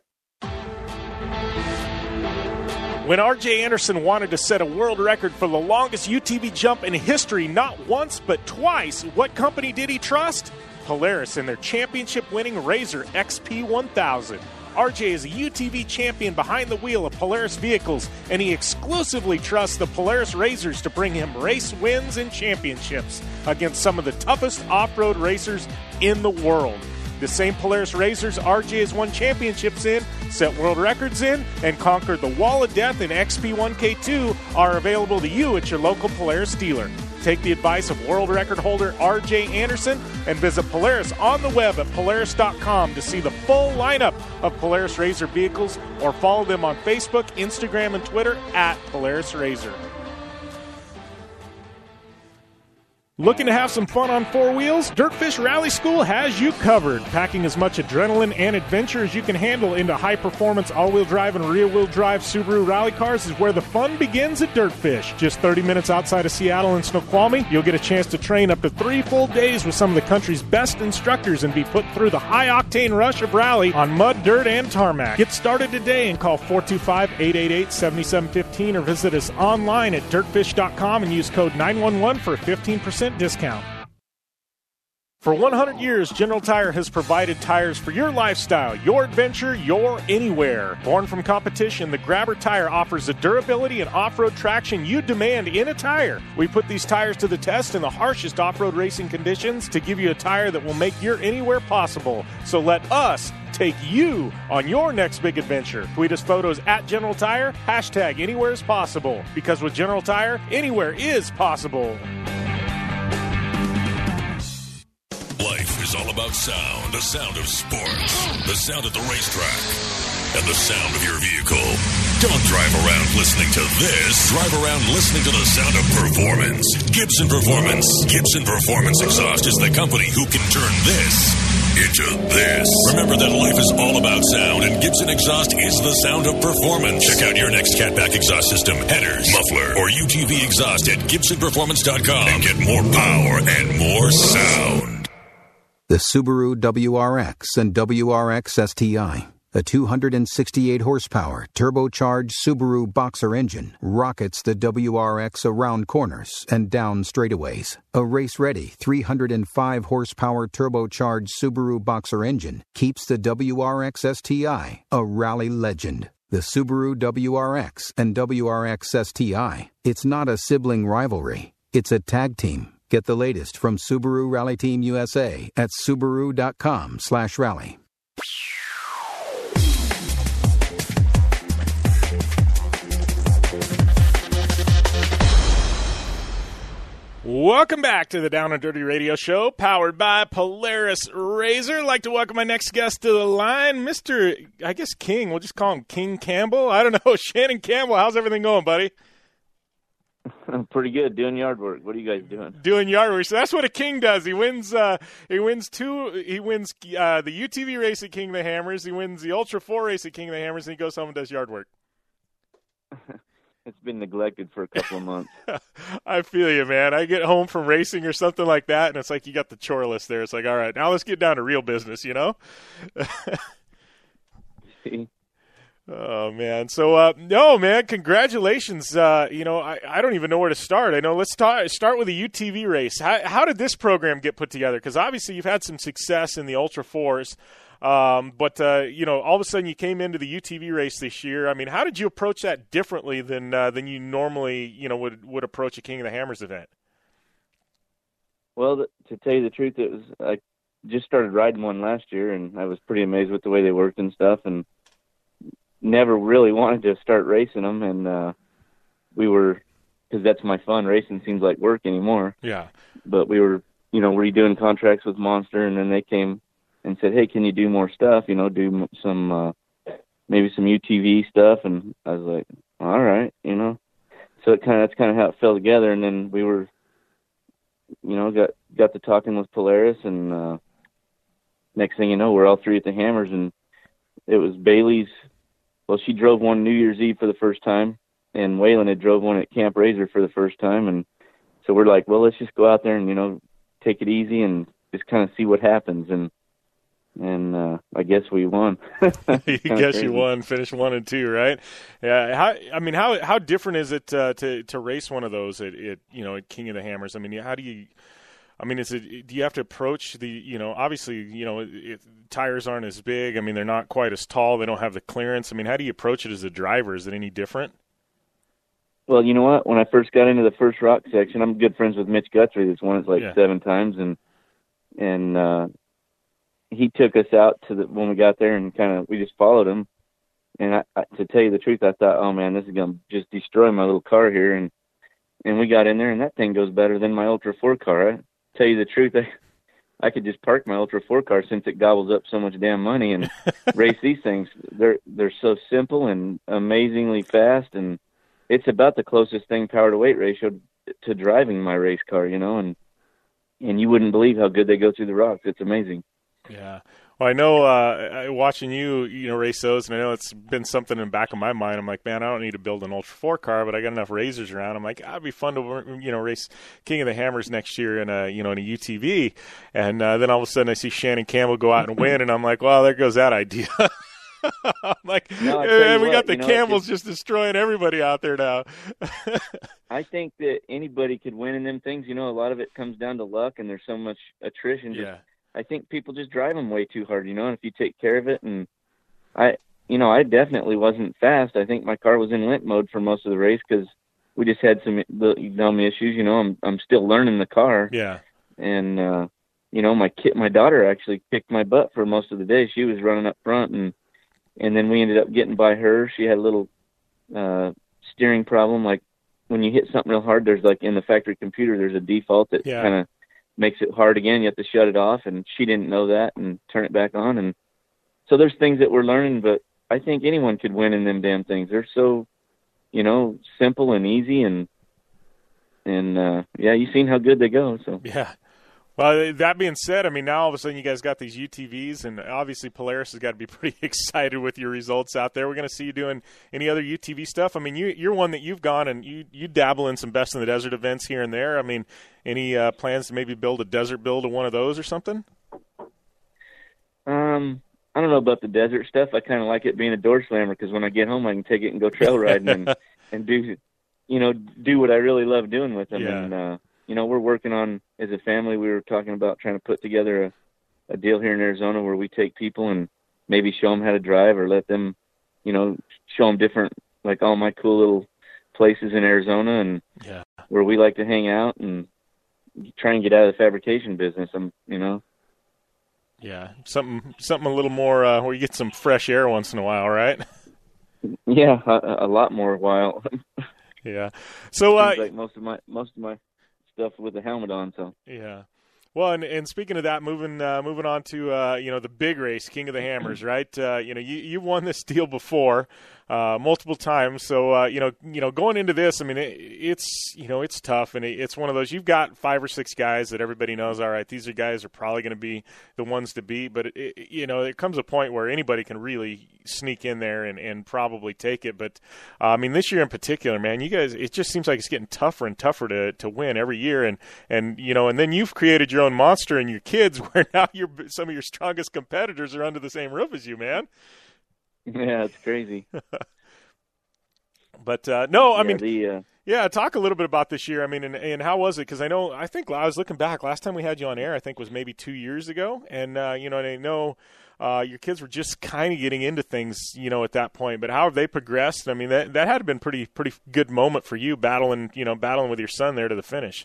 When R.J. Anderson wanted to set a world record for the longest UTV jump in history, not once but twice, what company did he trust? Polaris and their championship-winning RZR XP1000. R.J. is a UTV champion behind the wheel of Polaris vehicles, and he exclusively trusts the Polaris RZRs to bring him race wins and championships against some of the toughest off-road racers in the world. The same Polaris RZRs R.J. has won championships in, set world records in, and conquered the Wall of Death in XP1K2 are available to you at your local Polaris dealer. Take the advice of world record holder R.J. Anderson and visit Polaris on the web at Polaris.com to see the full lineup of Polaris RZR vehicles, or follow them on Facebook, Instagram, and Twitter at Polaris RZR. Looking to have some fun on four wheels? Dirtfish Rally School has you covered. Packing as much adrenaline and adventure as you can handle into high-performance all-wheel drive and rear-wheel drive Subaru rally cars is where the fun begins at Dirtfish. Just 30 minutes outside of Seattle in Snoqualmie, you'll get a chance to train up to 3 full days with some of the country's best instructors and be put through the high-octane rush of rally on mud, dirt, and tarmac. Get started today and call 425-888-7715 or visit us online at dirtfish.com and use code 911 for a 15% discount. For 100 years, General Tire has provided tires for your lifestyle, your adventure, your anywhere. Born from competition, the Grabber tire offers the durability and off-road traction you demand in a tire. We put these tires to the test in the harshest off-road racing conditions to give you a tire that will make your anywhere possible. So let us take you on your next big adventure. Tweet us photos at General Tire, hashtag anywhere is possible. Because with General Tire, anywhere is possible. Life is all about sound, the sound of sports, the sound at the racetrack, and the sound of your vehicle. Don't drive around listening to this. Drive around listening to the sound of performance. Gibson Performance. Gibson Performance Exhaust is the company who can turn this into this. Remember that life is all about sound, and Gibson Exhaust is the sound of performance. Check out your next catback exhaust system, headers, muffler, or UTV exhaust at GibsonPerformance.com and get more power and more sound. The Subaru WRX and WRX STI, a 268-horsepower, turbocharged Subaru Boxer engine, rockets the WRX around corners and down straightaways. A race-ready 305-horsepower turbocharged Subaru Boxer engine keeps the WRX STI a rally legend. The Subaru WRX and WRX STI, it's not a sibling rivalry, it's a tag team. Get the latest from Subaru Rally Team USA at Subaru.com/rally. Welcome back to the Down and Dirty Radio Show, powered by Polaris RZR. I'd like to welcome my next guest to the line, Mr. I guess King. We'll just call him King Campbell. I don't know, Shannon Campbell. How's everything going, buddy? Pretty good. Doing yard work. What are you guys doing? Doing yard work. So that's what a king does. He wins. He wins the UTV race at King of the Hammers. He wins the Ultra 4 race at King of the Hammers, and he goes home and does yard work. it's been neglected for a couple of months. I feel you, man. I get home from racing or something like that, and it's like you got the chore list there. It's like, all right, now let's get down to real business, you know? Oh, man. So, no, man, congratulations. You know, I don't even know where to start. I know let's start with the UTV race. How did this program get put together? Because obviously you've had some success in the Ultra 4s, but, you know, all of a sudden you came into the UTV race this year. I mean, how did you approach that differently than you normally, you know, would approach a King of the Hammers event? Well, to tell you the truth, I just started riding one last year, and I was pretty amazed with the way they worked and stuff, and never really wanted to start racing them, and because that's my fun. Racing seems like work anymore. Yeah. But we were, you know, redoing contracts with Monster, and then they came and said, hey, can you do more stuff, you know, do some, maybe some UTV stuff, and I was like, all right, you know. So that's kind of how it fell together, and then we were, you know, got to talking with Polaris, and next thing you know, we're all three at the Hammers, and it was Bailey's. Well, she drove one New Year's Eve for the first time, and Waylon had drove one at Camp Razor for the first time. And so we're like, well, let's just go out there and, you know, take it easy and just kind of see what happens. And I guess we won. You guess you won, finished 1 and 2, right? Yeah. How different is it to race one of those at you know, at King of the Hammers? I mean, how do you? I mean, do you have to approach the, you know, obviously, you know, tires aren't as big. I mean, they're not quite as tall. They don't have the clearance. I mean, how do you approach it as a driver? Is it any different? Well, you know what? When I first got into the first rock section, I'm good friends with Mitch Guthrie. That's won it like 7 times. And he took us out when we got there, and we just followed him. And to tell you the truth, I thought, oh man, this is going to just destroy my little car here. And we got in there, and that thing goes better than my Ultra 4 car. Tell you the truth, I could just park my Ultra 4 car since it gobbles up so much damn money and race these things. They're so simple and amazingly fast, and it's about the closest thing power to weight ratio to driving my race car, you know, and you wouldn't believe how good they go through the rocks. It's amazing. Yeah. Well, I know watching you know, race those, and I know it's been something in the back of my mind. I'm like, man, I don't need to build an Ultra 4 car, but I got enough Razors around. I'm like, it'd be fun to, you know, race King of the Hammers next year in a UTV. And then all of a sudden I see Shannon Campbell go out and win, and I'm like, well, there goes that idea. I'm like, no, we got the Campbells just destroying everybody out there now. I think that anybody could win in them things. You know, a lot of it comes down to luck, and there's so much attrition. Yeah. I think people just drive them way too hard, you know, and if you take care of it, and I definitely wasn't fast. I think my car was in limp mode for most of the race because we just had some dumb issues, you know. I'm still learning the car. Yeah. And, you know, my daughter actually kicked my butt for most of the day. She was running up front, and then we ended up getting by her. She had a little steering problem. Like when you hit something real hard, there's like in the factory computer, there's a default that kind of makes it hard again. You have to shut it off, and she didn't know that and turn it back on. And so there's things that we're learning, but I think anyone could win in them damn things. They're so, you know, simple and easy, and yeah, you've seen how good they go. So yeah. Well, that being said, I mean, now all of a sudden you guys got these UTVs, and obviously Polaris has got to be pretty excited with your results out there. We're going to see you doing any other UTV stuff. I mean, you're one that you've gone and you dabble in some Best in the Desert events here and there. I mean, any plans to maybe build a desert build of one of those or something? I don't know about the desert stuff. I kind of like it being a door slammer because when I get home I can take it and go trail riding and do what I really love doing with them. Yeah. And you know, we're working on, as a family, we were talking about trying to put together a deal here in Arizona where we take people and maybe show them how to drive, or let them, you know, show them different, like all my cool little places in Arizona and where we like to hang out and try and get out of the fabrication business. You know. Yeah, something a little more where you get some fresh air once in a while, right? Yeah, a lot more while. Yeah. So like most of my stuff with the helmet on. So yeah. Well, and speaking of that, moving on to you know, the big race, King of the Hammers, right? You know, you won this deal before. multiple times. So, going into this, I mean, it's tough, and it's one of those, you've got 5 or 6 guys that everybody knows, all right, these guys are probably going to be the ones to beat, but it comes a point where anybody can really sneak in there and probably take it. But, I mean, this year in particular, man, you guys, it just seems like it's getting tougher and tougher to win every year. And then you've created your own monster in your kids where now some of your strongest competitors are under the same roof as you, man. Yeah, it's crazy. But talk a little bit about this year. I mean, and how was it? Because I think I was looking back. Last time we had you on air, I think was maybe 2 years ago, and I know your kids were just kind of getting into things, at that point. But how have they progressed? I mean, that had been pretty good moment for you battling with your son there to the finish.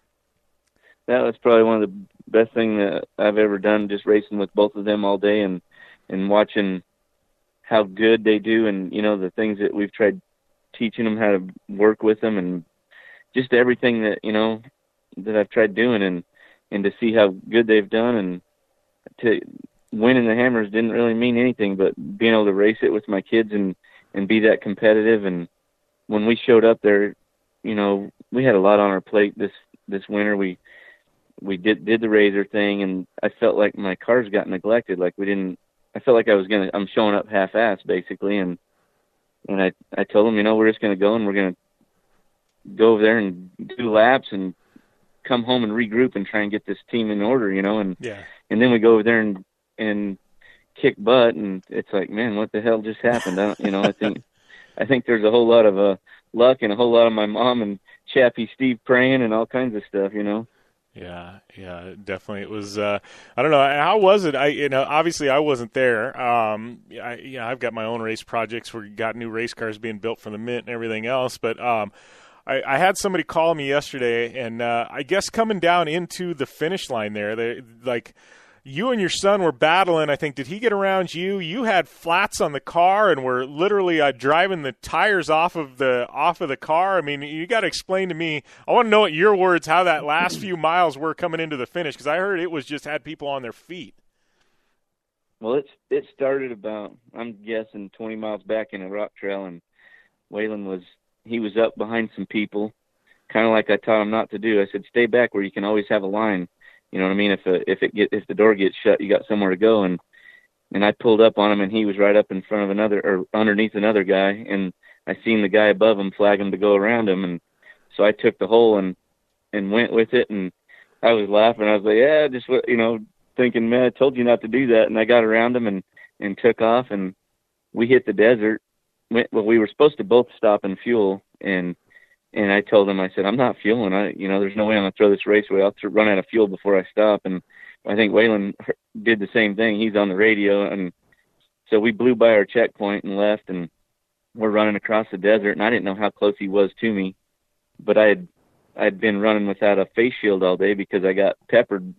That was probably one of the best things that I've ever done, just racing with both of them all day and watching how good they do, and the things that we've tried teaching them, how to work with them, and just everything that that I've tried doing, and to see how good they've done, and to winning the Hammers didn't really mean anything, but being able to race it with my kids and be that competitive. And when we showed up there, we had a lot on our plate this winter. We did the Razor thing, and I felt like my cars got neglected. I felt like I'm showing up half-assed basically, and I told them, we're just going to go, and we're going to go over there and do laps and come home and regroup and try and get this team in order, and then we go over there and kick butt, and it's like, man, what the hell just happened? I think there's a whole lot of luck and a whole lot of my mom and Chappie Steve praying and all kinds of stuff, Yeah, definitely. It was, I don't know, how was it? Obviously I wasn't there. I've got my own race projects where we got new race cars being built for the Mint and everything else. But I had somebody call me yesterday, and I guess coming down into the finish line there, you and your son were battling. I think, did he get around you? You had flats on the car and were literally driving the tires off of the car. I mean, you got to explain to me. I want to know, at your words, how that last few miles were coming into the finish, because I heard it was just had people on their feet. Well, it started about, I'm guessing, 20 miles back in a rock trail, and Waylon was up behind some people, kind of like I taught him not to do. I said, stay back where you can always have a line. You know what I mean? If the door gets shut, you got somewhere to go. And I pulled up on him, and he was right up in front of underneath another guy. And I seen the guy above him flag him to go around him. And so I took the hole and went with it. And I was laughing. I was like, yeah, just, thinking, man, I told you not to do that. And I got around him and took off, and we hit the desert. We were supposed to both stop and fuel. And I told him, I said, I'm not fueling. There's no way I'm going to throw this race away. I'll run out of fuel before I stop. And I think Waylon did the same thing. He's on the radio. And so we blew by our checkpoint and left, and we're running across the desert. And I didn't know how close he was to me, but I'd been running without a face shield all day because I got peppered,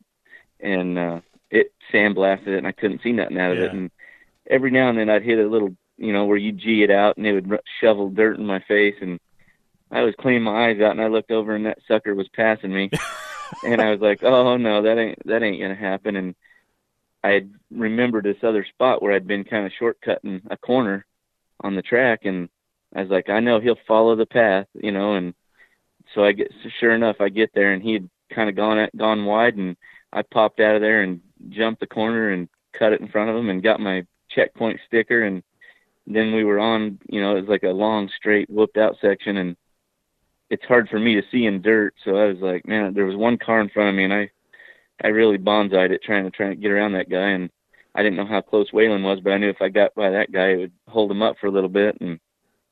and it sandblasted it, and I couldn't see nothing out of it. And every now and then I'd hit a little, where you G it out, and it would shovel dirt in my face. And I was cleaning my eyes out, and I looked over, and that sucker was passing me. And I was like, oh no, that ain't going to happen. And I had remembered this other spot where I'd been kind of shortcutting a corner on the track. And I was like, I know he'll follow the path, and so sure enough, I get there, and he had kind of gone wide, and I popped out of there and jumped the corner and cut it in front of him and got my checkpoint sticker. And then we were on, it was like a long, straight, whooped out section, and it's hard for me to see in dirt. So I was like, man, there was one car in front of me, and I really bonsaied it trying to get around that guy. And I didn't know how close Waylon was, but I knew if I got by that guy, it would hold him up for a little bit. And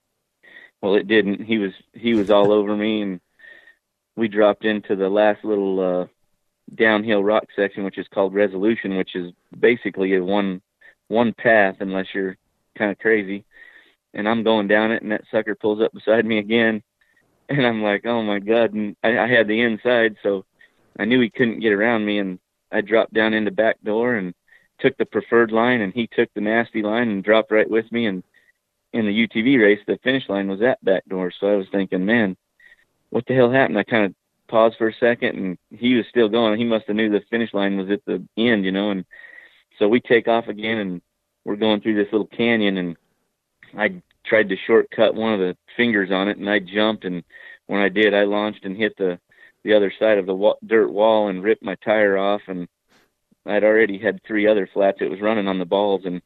well, it didn't. He was all over me, and we dropped into the last little downhill rock section, which is called Resolution, which is basically a one path unless you're kind of crazy. And I'm going down it, and that sucker pulls up beside me again. And I'm like, oh my God. And I had the inside, so I knew he couldn't get around me. And I dropped down in the back door and took the preferred line, and he took the nasty line and dropped right with me. And in the UTV race, the finish line was that back door. So I was thinking, man, what the hell happened? I kind of paused for a second, and he was still going. He must have knew the finish line was at the end, And so we take off again, and we're going through this little canyon, and I tried to shortcut one of the fingers on it, and I jumped, and when I did, I launched and hit the other side of the dirt wall and ripped my tire off, and I'd already had 3 other flats. It was running on the balls, and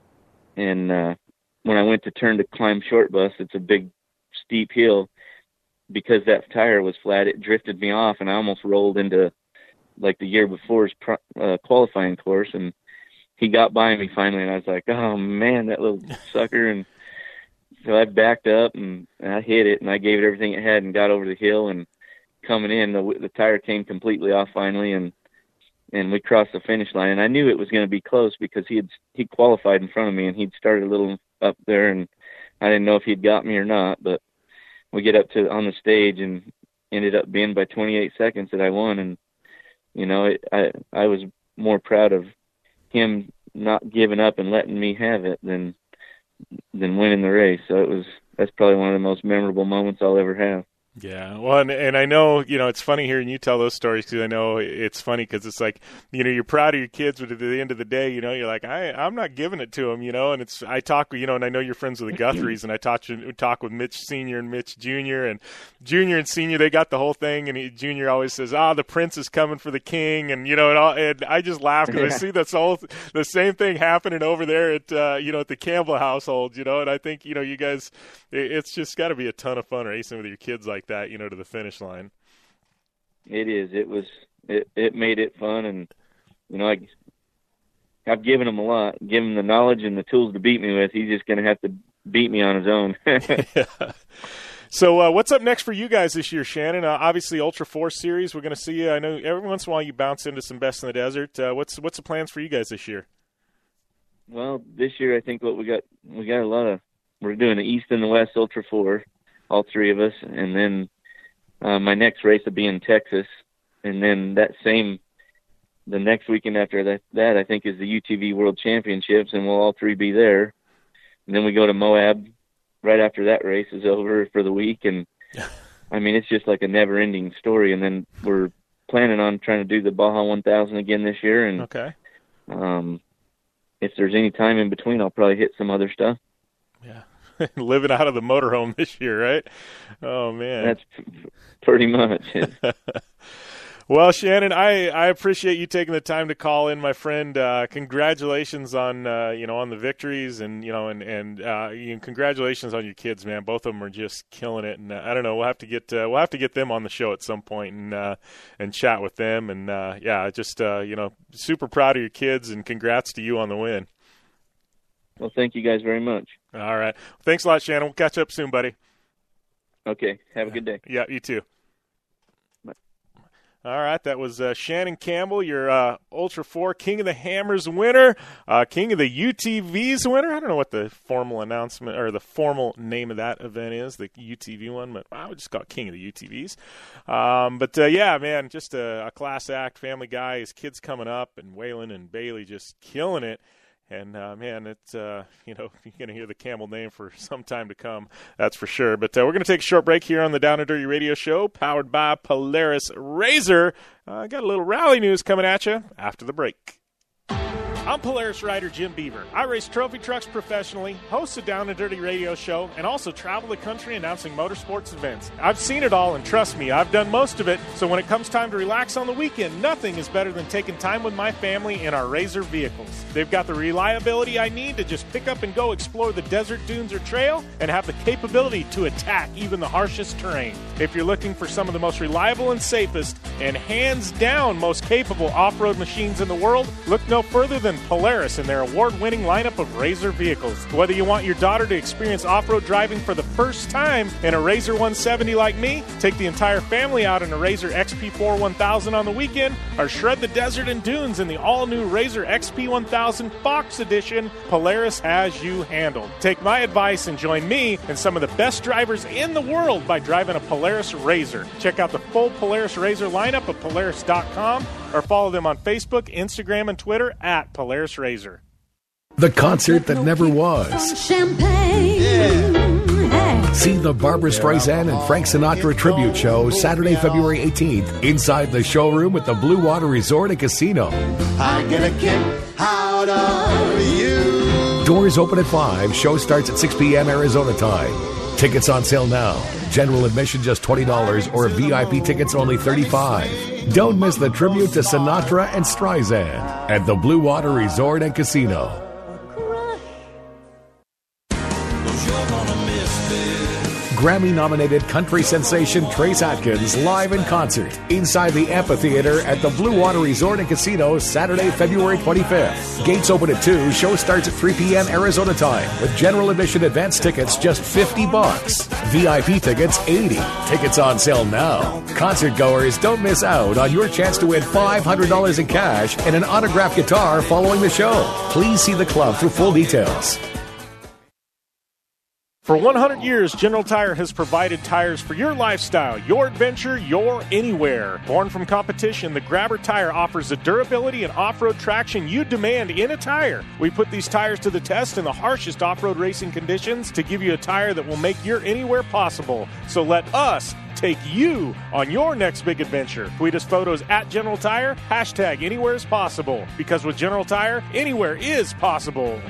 when I went to turn to climb Short Bus, it's a big, steep hill. Because that tire was flat, it drifted me off, and I almost rolled into, like, the year before's qualifying course, and he got by me finally, and I was like, oh, man, that little sucker. And so I backed up, and I hit it, and I gave it everything it had and got over the hill, and coming in, the tire came completely off finally, and we crossed the finish line. And I knew it was going to be close because he qualified in front of me, and he'd started a little up there, and I didn't know if he'd got me or not. But we get up to on the stage, and ended up being by 28 seconds that I won. And you know, I was more proud of him not giving up and letting me have it than winning the race. So that's probably one of the most memorable moments I'll ever have. Yeah, well, and I know, you know, it's funny hearing you tell those stories because I know it's funny because it's like, you know, you're proud of your kids, but at the end of the day, you know, you're like, I'm not giving it to them, you know, and I talk, you know, and I know you're friends with the Guthries, and I talk with Mitch Sr. and Mitch Jr., and Jr. and Sr., they got the whole thing, and Jr. always says, the prince is coming for the king, and, you know, and I just laugh because I see the same thing happening over there at, you know, at the Campbell household, you know, and I think, you know, you guys, it's just got to be a ton of fun racing with your kids like that, you know, to the finish line. It is. It made it fun, and you know, I've given him a lot, given him the knowledge and the tools to beat me with. He's just going to have to beat me on his own. Yeah. So what's up next for you guys this year, Shannon? Obviously, Ultra 4 Series. We're going to see you. I know every once in a while you bounce into some Best in the Desert. What's the plans for you guys this year? Well, this year I think we got a lot of. We're doing the East and the West Ultra 4, all 3 of us, and then my next race will be in Texas, and then the next weekend after that I think is the UTV World Championships, and we'll all 3 be there. And then we go to Moab right after that race is over for the week, and I mean, it's just like a never-ending story. And then we're planning on trying to do the Baja 1000 again this year, and okay. If there's any time in between, I'll probably hit some other stuff. Yeah. Living out of the motorhome this year, right? Oh, man. That's pretty much it. Well, Shannon, I appreciate you taking the time to call in, my friend. Congratulations on on the victories, and and congratulations on your kids, man. Both of them are just killing it, and I don't know. We'll have to get them on the show at some point and chat with them, and just super proud of your kids, and congrats to you on the win. Well, thank you guys very much. All right. Thanks a lot, Shannon. We'll catch up soon, buddy. Okay. Have a good day. Yeah, you too. Bye. All right. That was Shannon Campbell, your Ultra 4 King of the Hammers winner, King of the UTVs winner. I don't know what the formal announcement or the formal name of that event is, the UTV one, but I would just call it King of the UTVs. Yeah, man, just a class act, family guy. His kids coming up, and Waylon and Bailey just killing it. And, man, it's, you're going to hear the Campbell name for some time to come, that's for sure. But we're going to take a short break here on the Down and Dirty Radio Show, powered by Polaris RZR. Got a little rally news coming at you after the break. I'm Polaris rider Jim Beaver. I race trophy trucks professionally, host a Down and Dirty Radio Show, and also travel the country announcing motorsports events. I've seen it all, and trust me, I've done most of it. So when it comes time to relax on the weekend, nothing is better than taking time with my family in our RZR vehicles. They've got the reliability I need to just pick up and go explore the desert, dunes, or trail, and have the capability to attack even the harshest terrain. If you're looking for some of the most reliable and safest, and hands down most capable off-road machines in the world, look no further than Polaris and their award-winning lineup of RZR vehicles. Whether you want your daughter to experience off-road driving for the first time in a RZR 170 like me, take the entire family out in a RZR XP4 1000 on the weekend, or shred the desert and dunes in the all-new RZR XP 1000 Fox Edition, Polaris has you handled. Take my advice and join me and some of the best drivers in the world by driving a Polaris RZR. Check out the full Polaris RZR lineup at Polaris.com, or follow them on Facebook, Instagram, and Twitter at Polaris RZR. The concert that never was. Champagne. Yeah. See the Barbra Streisand and Frank Sinatra tribute show Saturday, February 18th inside the showroom at the Blue Water Resort and Casino. I get a kick out of you. Doors open at 5. Show starts at 6 p.m. Arizona time. Tickets on sale now. General admission just $20 or VIP tickets only $35. Don't miss the tribute to Sinatra and Streisand at the Blue Water Resort and Casino. Grammy-nominated country sensation Trace Atkins live in concert inside the amphitheater at the Blue Water Resort and Casino Saturday, February 25th. Gates open at 2. Show starts at 3 p.m. Arizona time with general admission advance tickets just $50. VIP tickets $80. Tickets on sale now. Concert goers, don't miss out on your chance to win $500 in cash and an autographed guitar following the show. Please see the club for full details. For 100 years, General Tire has provided tires for your lifestyle, your adventure, your anywhere. Born from competition, the Grabber tire offers the durability and off-road traction you demand in a tire. We put these tires to the test in the harshest off-road racing conditions to give you a tire that will make your anywhere possible. So let us take you on your next big adventure. Tweet us photos at General Tire, hashtag anywhere is possible. Because with General Tire, anywhere is possible.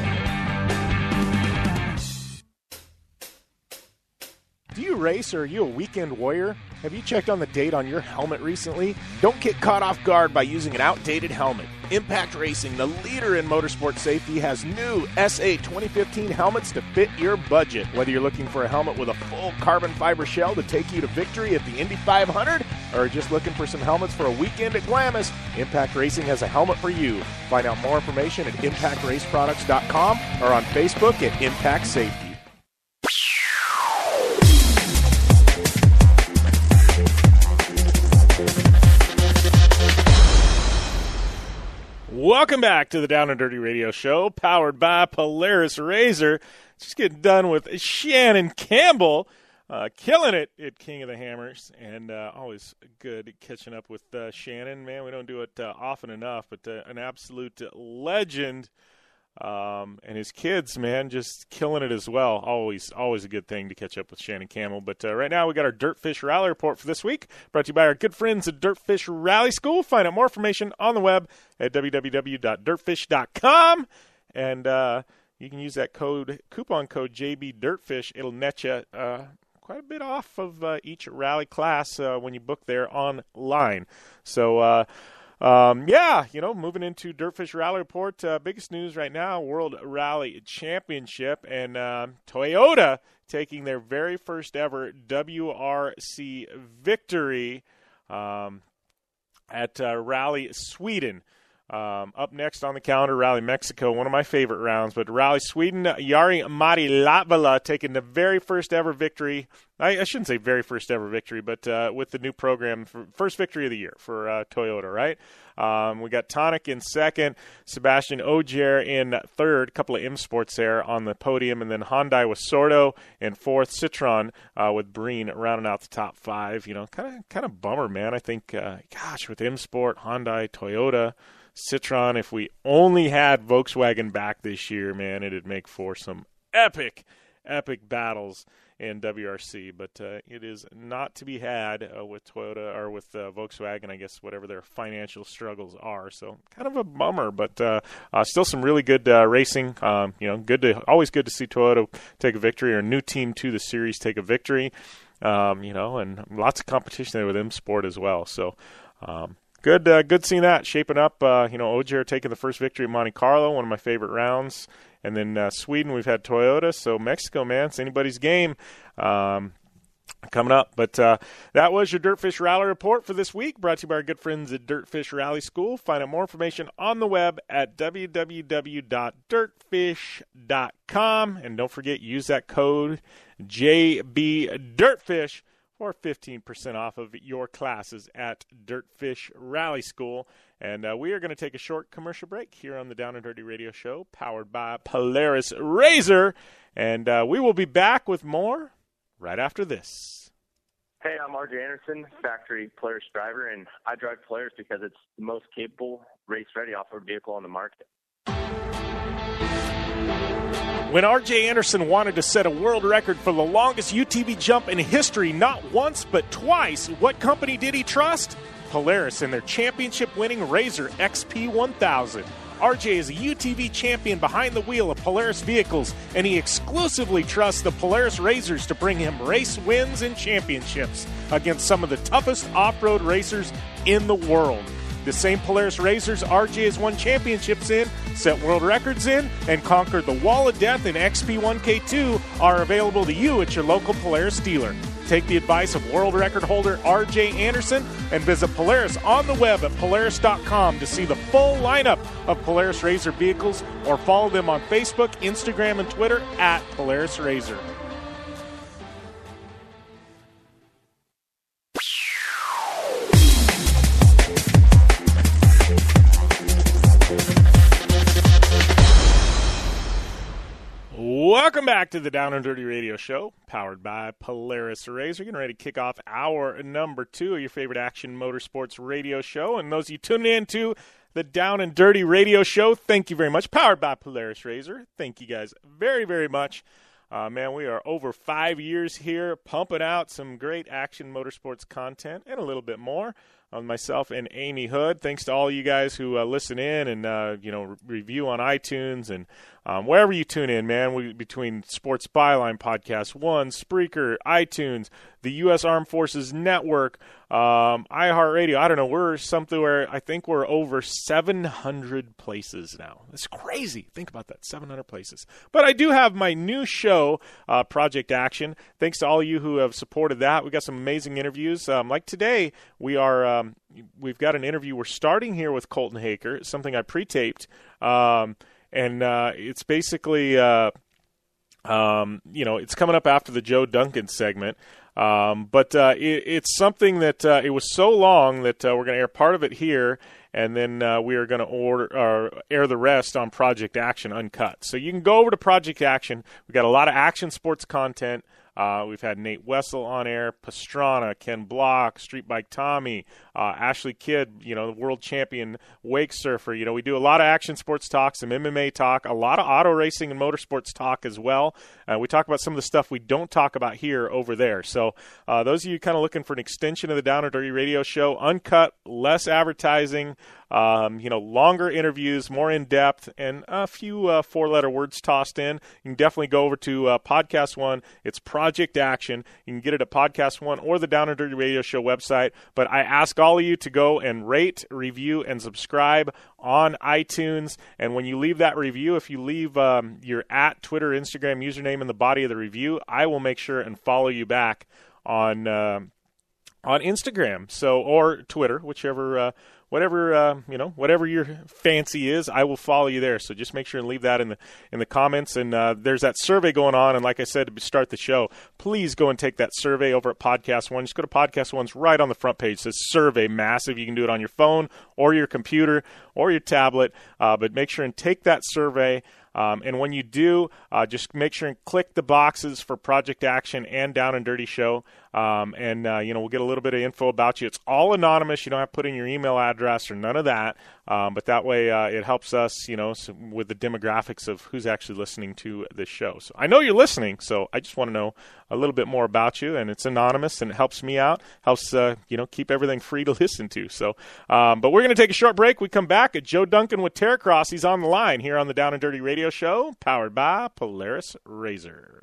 Do you race or are you a weekend warrior? Have you checked on the date on your helmet recently? Don't get caught off guard by using an outdated helmet. Impact Racing, the leader in motorsport safety, has new SA 2015 helmets to fit your budget. Whether you're looking for a helmet with a full carbon fiber shell to take you to victory at the Indy 500 or just looking for some helmets for a weekend at Glamis, Impact Racing has a helmet for you. Find out more information at impactraceproducts.com or on Facebook at Impact Safety. Welcome back to the Down and Dirty Radio Show, powered by Polaris Razor. Just getting done with Shannon Campbell, killing it at King of the Hammers, and always good catching up with Shannon. Man, we don't do it often enough, but an absolute legend. And his kids, man, just killing it as well. Always a good thing to catch up with Shannon Campbell. But right now we got our Dirtfish Rally Report for this week, brought to you by our good friends at Dirtfish Rally School. Find out more information on the web at www.dirtfish.com. And you can use that coupon code JBDirtfish. It'll net you quite a bit off of each rally class when you book there online. So, moving into Dirtfish Rally Report, biggest news right now, World Rally Championship, and Toyota taking their very first ever WRC victory at Rally Sweden. Up next on the calendar, Rally Mexico, one of my favorite rounds, but Rally Sweden, Jari-Matti Latvala taking the very first ever victory. I shouldn't say very first ever victory, but with the new program, first victory of the year for Toyota, right? We got Tonic in second, Sebastian Ogier in third, a couple of M Sports there on the podium, and then Hyundai with Sordo in fourth, Citroen with Breen rounding out the top five. You know, kind of bummer, man. I think, with M Sport, Hyundai, Toyota, Citroen, if we only had Volkswagen back this year, man, it'd make for some epic battles in WRC, but it is not to be had with Toyota or with Volkswagen, I guess, whatever their financial struggles are. So kind of a bummer, but still some really good racing. Always good to see Toyota take a victory or a new team to the series take a victory. And lots of competition there with M Sport as well. So. Good seeing that shaping up. Ogier taking the first victory at Monte Carlo, one of my favorite rounds. And then Sweden, we've had Toyota. So Mexico, man, it's anybody's game coming up. But that was your Dirtfish Rally Report for this week, brought to you by our good friends at Dirtfish Rally School. Find out more information on the web at www.dirtfish.com. And don't forget, use that code JBDirtfish for 15% off of your classes at Dirtfish Rally School. And we are going to take a short commercial break here on the Down and Dirty Radio Show, powered by Polaris Razor. And we will be back with more right after this. Hey, I'm RJ Anderson, factory Polaris driver, and I drive Polaris because it's the most capable, race-ready off-road vehicle on the market. When R.J. Anderson wanted to set a world record for the longest UTV jump in history, not once but twice, what company did he trust? Polaris and their championship-winning Razor XP1000. RJ is a UTV champion behind the wheel of Polaris vehicles, and he exclusively trusts the Polaris Razors to bring him race wins and championships against some of the toughest off-road racers in the world. The same Polaris Razors RJ has won championships in, set world records in, and conquered the Wall of Death in XP1K2 are available to you at your local Polaris dealer. Take the advice of world record holder RJ Anderson and visit Polaris on the web at Polaris.com to see the full lineup of Polaris Razor vehicles, or follow them on Facebook, Instagram, and Twitter at Polaris Razor. Welcome back to the Down and Dirty Radio Show, powered by Polaris Razor. Getting ready to kick off hour number 2 of your favorite action motorsports radio show. And those of you tuning in to the Down and Dirty Radio Show, thank you very much. Powered by Polaris Razor. Thank you guys very, very much. Man, we are over 5 years here, pumping out some great action motorsports content and a little bit more. Myself and Amy Hood. Thanks to all you guys who listen in and review on iTunes and wherever you tune in, man. Between Sports Byline Podcast 1, Spreaker, iTunes, the U.S. Armed Forces Network, iHeartRadio. I don't know. We're something where I think we're over 700 places now. It's crazy. Think about that, 700 places. But I do have my new show, Project Action. Thanks to all you who have supported that. We got some amazing interviews. Like today, we've got an interview. We're starting here with Colton Haker, something I pre-taped. And it's basically, it's coming up after the Joe Duncan segment. But it's something that it was so long that we're going to air part of it here, and then we are going to air the rest on Project Action Uncut. So you can go over to Project Action. We've got a lot of action sports content. We've had Nate Wessel on air, Pastrana, Ken Block, Street Bike Tommy, Ashley Kidd, the world champion wake surfer. We do a lot of action sports talk, some MMA talk, a lot of auto racing and motorsports talk as well. We talk about some of the stuff we don't talk about here over there. So those of you kind of looking for an extension of the Down and Dirty Radio Show, uncut, less advertising, longer interviews, more in-depth, and a few four-letter words tossed in. You can definitely go over to Podcast One. It's Project Action. You can get it at Podcast One or the Down and Dirty Radio Show website. But I ask all of you to go and rate, review, and subscribe on iTunes. And when you leave that review, if you leave your @Twitter, Instagram username in the body of the review, I will make sure and follow you back on Instagram, or Twitter, whichever. Whatever your fancy is, I will follow you there. So just make sure and leave that in the comments. And there's that survey going on. And like I said, to start the show, please go and take that survey over at Podcast One. Just go to Podcast One's right on the front page. It says survey, massive. You can do it on your phone or your computer or your tablet. But make sure and take that survey. And when you do, just make sure and click the boxes for Project Action and Down and Dirty Show. We'll get a little bit of info about you. It's all anonymous. You don't have to put in your email address or none of that. But that way it helps us, with the demographics of who's actually listening to this show. So I know you're listening, so I just want to know a little bit more about you. And it's anonymous, and it helps me out, helps, keep everything free to listen to. So, but we're going to take a short break. We come back at Joe Duncan with Terracross. He's on the line here on the Down and Dirty Radio Show, powered by Polaris Razor.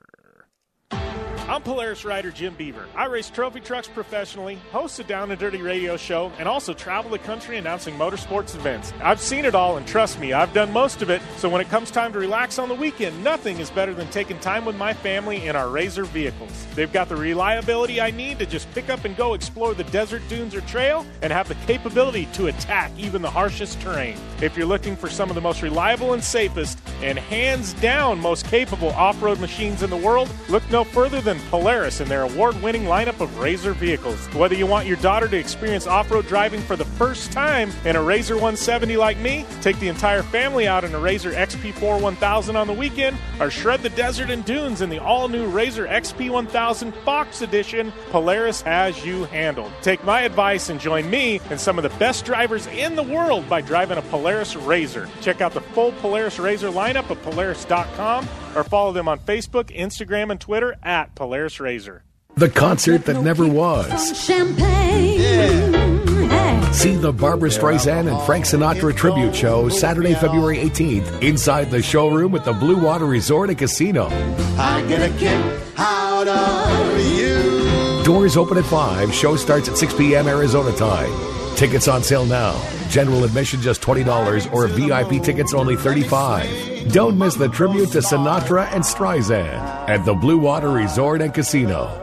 I'm Polaris rider Jim Beaver. I race trophy trucks professionally, host a Down and Dirty Radio Show, and also travel the country announcing motorsports events. I've seen it all, and trust me, I've done most of it. So when it comes time to relax on the weekend, nothing is better than taking time with my family in our Razor vehicles. They've got the reliability I need to just pick up and go explore the desert, dunes, or trail, and have the capability to attack even the harshest terrain. If you're looking for some of the most reliable and safest, and hands down most capable off-road machines in the world, look no further than Polaris and their award-winning lineup of Razor vehicles. Whether you want your daughter to experience off-road driving for the first time in a Razor 170 like me, take the entire family out in a Razor XP4 1000 on the weekend, or shred the desert and dunes in the all-new Razor XP 1000 Fox Edition, Polaris has you handled. Take my advice and join me and some of the best drivers in the world by driving a Polaris Razor. Check out the full Polaris Razor lineup at Polaris.com, or follow them on Facebook, Instagram, and Twitter at Polaris Razor. The concert that never was. Champagne. Hey. See the Barbra Streisand and Frank Sinatra tribute show Saturday, February 18th inside the showroom at the Blue Water Resort and Casino. I get a kick out of you. Doors open at 5. Show starts at 6 p.m. Arizona time. Tickets on sale now. General admission just $20 or VIP tickets only $35. Don't miss the tribute to Sinatra and Streisand at the Blue Water Resort and Casino.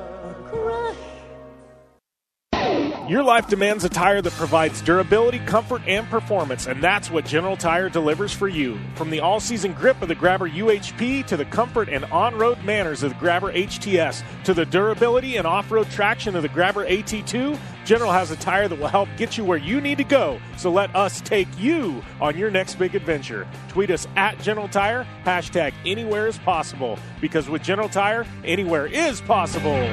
Your life demands a tire that provides durability, comfort, and performance, and that's what General Tire delivers for you. From the all-season grip of the Grabber UHP to the comfort and on-road manners of the Grabber HTS to the durability and off-road traction of the Grabber AT2, General has a tire that will help get you where you need to go. So let us take you on your next big adventure. Tweet us at General Tire, hashtag anywhere is possible, because with General Tire, anywhere is possible.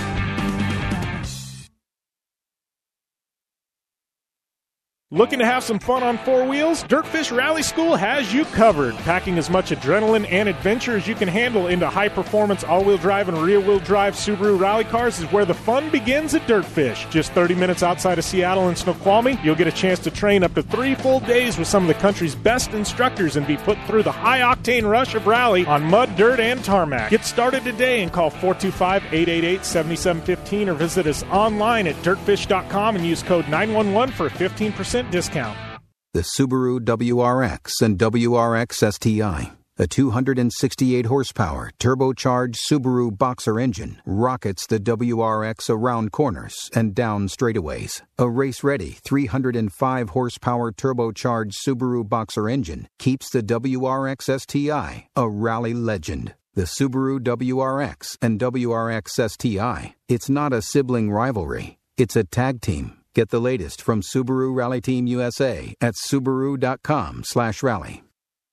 Looking to have some fun on four wheels? Dirtfish Rally School has you covered. Packing as much adrenaline and adventure as you can handle into high-performance all-wheel drive and rear-wheel drive Subaru rally cars is where the fun begins at Dirtfish. Just 30 minutes outside of Seattle and Snoqualmie, you'll get a chance to train up to 3 full days with some of the country's best instructors and be put through the high-octane rush of rally on mud, dirt, and tarmac. Get started today and call 425-888-7715 or visit us online at dirtfish.com and use code 911 for a 15% discount. The Subaru WRX and WRX STI, a 268 horsepower turbocharged Subaru Boxer engine, rockets the WRX around corners and down straightaways. A race-ready 305 horsepower turbocharged Subaru Boxer engine keeps the WRX STI a rally legend. The Subaru WRX and WRX STI, it's not a sibling rivalry, it's a tag team. Get the latest from Subaru Rally Team USA at Subaru.com/rally.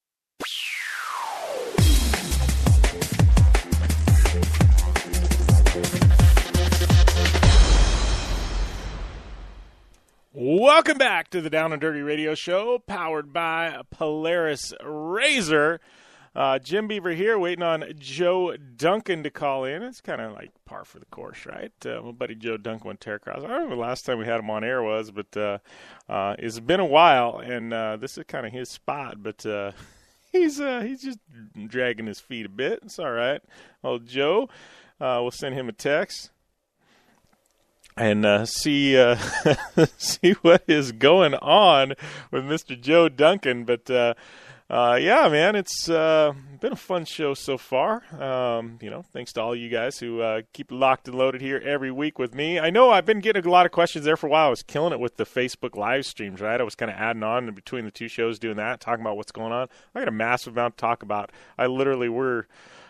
Welcome back to the Down and Dirty Radio Show, powered by Polaris Razor. Jim Beaver here, waiting on Joe Duncan to call in. It's kind of like par for the course, right? My buddy Joe Duncan went Terracross. I don't remember the last time we had him on air was, but it's been a while, and this is kind of his spot. But he's just dragging his feet a bit. It's all right. Well, Joe, we'll send him a text and see see what is going on with Mr. Joe Duncan, but. Yeah, man, it's been a fun show so far. Thanks to all you guys who keep locked and loaded here every week with me. I know I've been getting a lot of questions there for a while. I was killing it with the Facebook live streams, right? I was kind of adding on in between the two shows, doing that, talking about what's going on. I got a massive amount to talk about. I literally were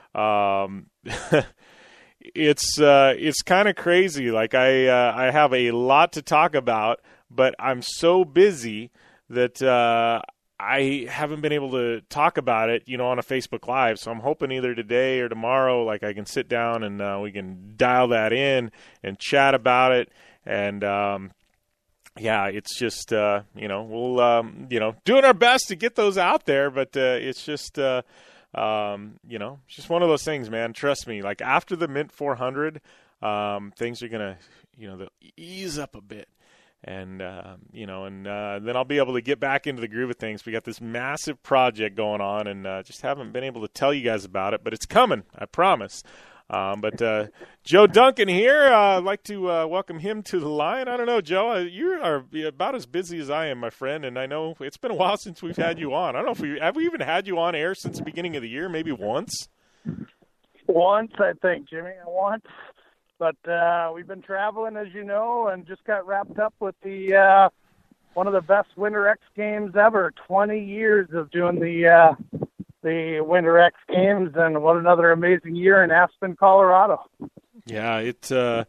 it's kind of crazy. Like I have a lot to talk about, but I'm so busy that I haven't been able to talk about it, on a Facebook Live. So I'm hoping either today or tomorrow, like I can sit down and we can dial that in and chat about it. And yeah, it's just we'll doing our best to get those out there, but it's just it's just one of those things, man. Trust me. Like after the Mint 400, things are gonna they'll ease up a bit. And, then I'll be able to get back into the groove of things. We got this massive project going on and just haven't been able to tell you guys about it, but it's coming, I promise. But Joe Duncan here, I'd like to welcome him to the line. I don't know, Joe, you are about as busy as I am, my friend, and I know it's been a while since we've had you on. I don't know if have we even had you on air since the beginning of the year, maybe once? Once, I think, Jimmy, once. But we've been traveling, as you know, and just got wrapped up with the one of the best Winter X Games ever. 20 years of doing the Winter X Games, and what another amazing year in Aspen, Colorado. Yeah, it's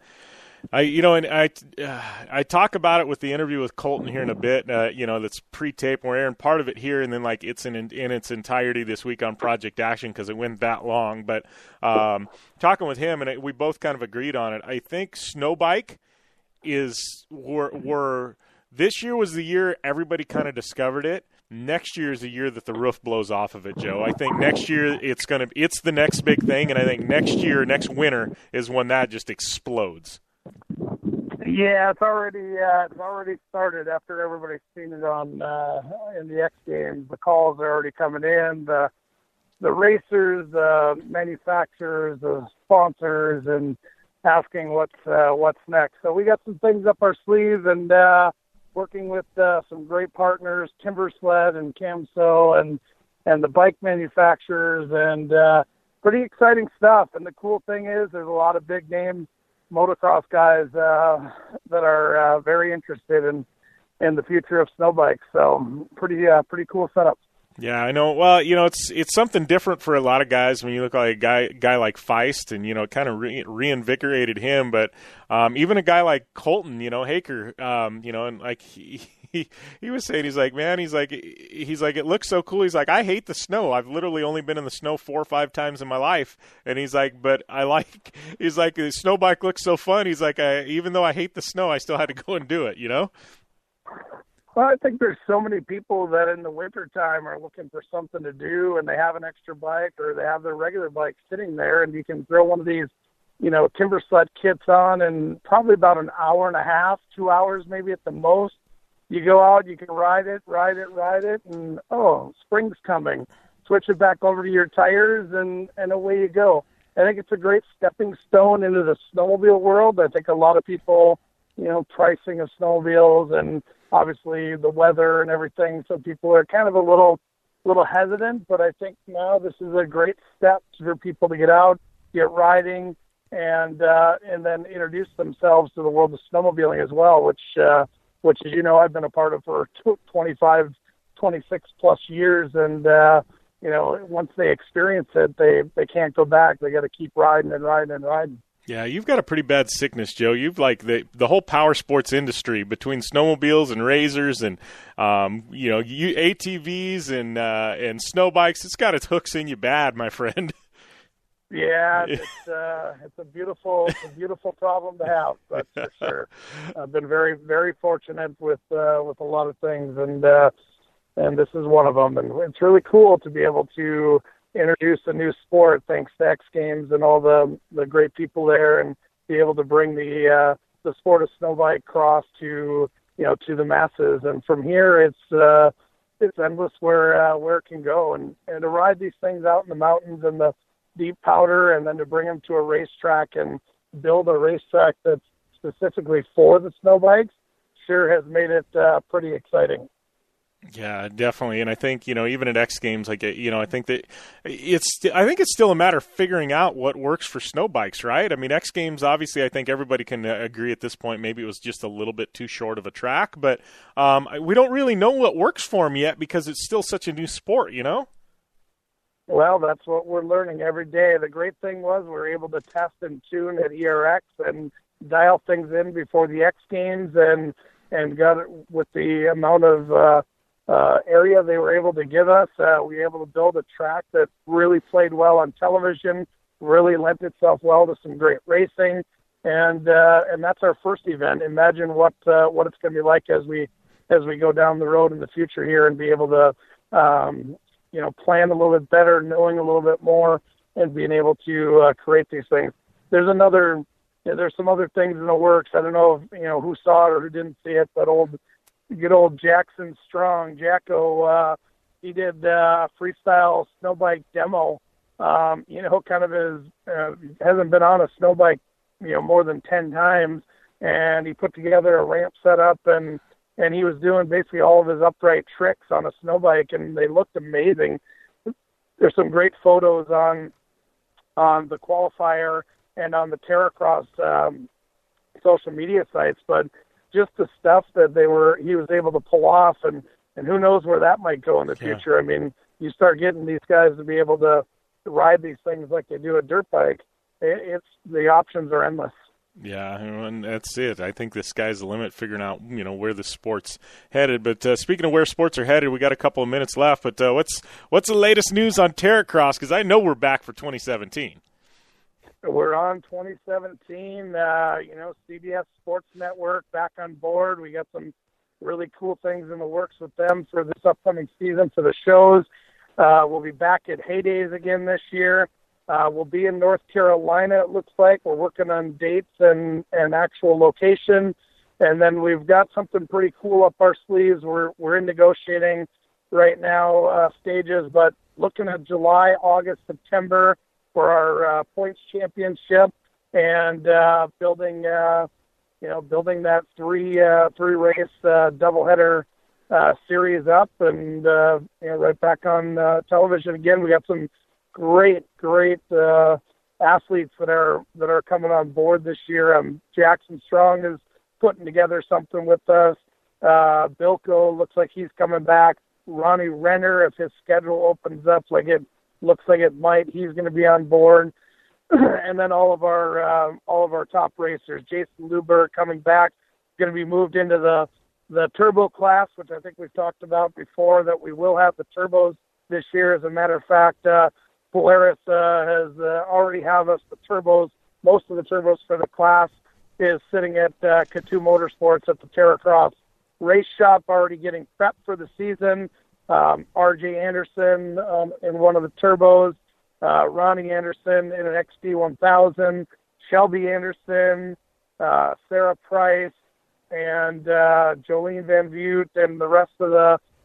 I talk about it with the interview with Colton here in a bit. That's pre-taped. We're airing part of it here, and then like it's in its entirety this week on Project Action because it went that long. But talking with him, and we both kind of agreed on it. I think Snowbike were this year was the year everybody kind of discovered it. Next year is the year that the roof blows off of it, Joe. I think next year it's the next big thing, and I think next winter is when that just explodes. Yeah, it's already started after everybody's seen it on in the X Games. The calls are already coming in. The racers, the manufacturers, the sponsors, and asking what's next. So we got some things up our sleeves, and working with some great partners, Timbersled and Camso, and the bike manufacturers, and pretty exciting stuff. And the cool thing is, there's a lot of big name motocross guys that are very interested in the future of snow bikes. So pretty cool setup. Yeah, I know. Well, it's something different for a lot of guys when you look like a guy like Feist, and it kind of reinvigorated him. But even a guy like Colton, Haker, and like he was saying, he's like, man, he's like, it looks so cool. He's like, I hate the snow. I've literally only been in the snow 4 or 5 times in my life, and he's like, but he's like, the snow bike looks so fun. He's like, even though I hate the snow, I still had to go and do it. Well, I think there's so many people that in the wintertime are looking for something to do, and they have an extra bike or they have their regular bike sitting there, and you can throw one of these, Timbersled kits on, and probably about an hour and a half, 2 hours maybe at the most. You go out, you can ride it, and spring's coming. Switch it back over to your tires, and away you go. I think it's a great stepping stone into the snowmobile world. I think a lot of people, pricing of snowmobiles and obviously the weather and everything, so people are kind of a little hesitant, but I think now this is a great step for people to get out, get riding, and then introduce themselves to the world of snowmobiling as well, which as you know, I've been a part of for 25, 26 plus years, and once they experience it, they can't go back. They got to keep riding and riding and riding. Yeah, you've got a pretty bad sickness, Joe. You've like the whole power sports industry between snowmobiles and razors and ATVs and snow bikes. It's got its hooks in you bad, my friend. Yeah, it's a beautiful problem to have. That's for sure. I've been very, very fortunate with a lot of things, and this is one of them. And it's really cool to be able to introduce a new sport thanks to X Games and all the great people there, and be able to bring the sport of snow bike cross to the masses. And from here, it's endless where it can go, and to ride these things out in the mountains and the deep powder, and then to bring them to a racetrack and build a racetrack that's specifically for the snow bikes sure has made it pretty exciting. Yeah, definitely. And I think, even at X Games, I think that it's still a matter of figuring out what works for snow bikes, right? I mean, X Games, obviously, I think everybody can agree at this point, maybe it was just a little bit too short of a track, but we don't really know what works for them yet because it's still such a new sport, Well, that's what we're learning every day. The great thing was we were able to test and tune at ERX and dial things in before the X Games, and got it with the amount of area they were able to give us. We were able to build a track that really played well on television, really lent itself well to some great racing, and that's our first event. Imagine what it's going to be like as we go down the road in the future here, and be able to plan a little bit better, knowing a little bit more, and being able to create these things. There's some other things in the works. I don't know if, who saw it or who didn't see it, but good old Jackson Strong, Jacko, he did a freestyle snow bike demo. Kind of hasn't been on a snow bike, more than 10 times, and he put together a ramp setup, and he was doing basically all of his upright tricks on a snow bike, and they looked amazing. There's some great photos on the qualifier and on the Terracross social media sites, but just the stuff that he was able to pull off, and who knows where that might go in the future. I mean, you start getting these guys to be able to ride these things like they do a dirt bike. The options are endless. Yeah, and that's it. I think the sky's the limit, figuring out where the sport's headed. But speaking of where sports are headed, we got a couple of minutes left. But what's the latest news on Terracross? Because I know we're back for 2017. We're on 2017. CBS Sports Network back on board. We got some really cool things in the works with them for this upcoming season for the shows. We'll be back at Heydays again this year. We'll be in North Carolina, it looks like. We're working on dates and actual location. And then we've got something pretty cool up our sleeves. We're in negotiating right now stages, but looking at July, August, September for our points championship and building that three race doubleheader series up and right back on television again. We got some great athletes that are coming on board this year. Jackson Strong is putting together something with us. Bilko looks like he's coming back. Ronnie Renner, if his schedule opens up like it looks like it might, he's going to be on board. And then all of our top racers. Jason Luber coming back, going to be moved into the turbo class, which I think we've talked about before, that we will have the turbos this year. As a matter of fact, Polaris has already have us the turbos. Most of the turbos for the class is sitting at K2 Motorsports at the Terracross Race Shop, already getting prepped for the season. R.J. Anderson in one of the turbos, Ronnie Anderson in an XD1000, Shelby Anderson, Sarah Price, and Jolene Van Vliet, and the rest of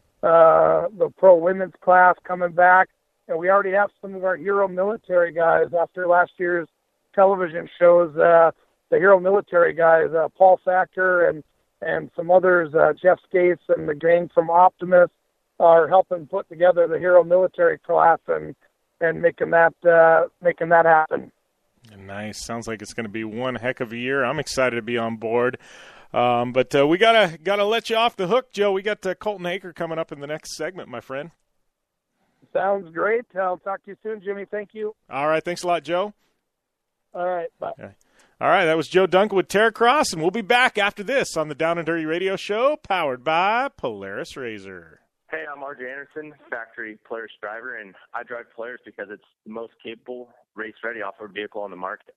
the pro women's class coming back. And we already have some of our Hero Military guys after last year's television shows. The Hero Military guys, Paul Thacker and some others, Jeff Skates and the gang from Optimus, are helping put together the Hero Military class and making that happen. Nice. Sounds like it's going to be one heck of a year. I'm excited to be on board. But we gotta let you off the hook, Joe. We got Colton Haker coming up in the next segment, my friend. Sounds great. I'll talk to you soon, Jimmy. Thank you. All right. Thanks a lot, Joe. All right. Bye. All right. That was Joe Duncan with Terracross, and we'll be back after this on the Down and Dirty Radio Show, powered by Polaris RZR. Hey, I'm R.J. Anderson, factory Polaris driver, and I drive Polaris because it's the most capable, race-ready off-road vehicle on the market.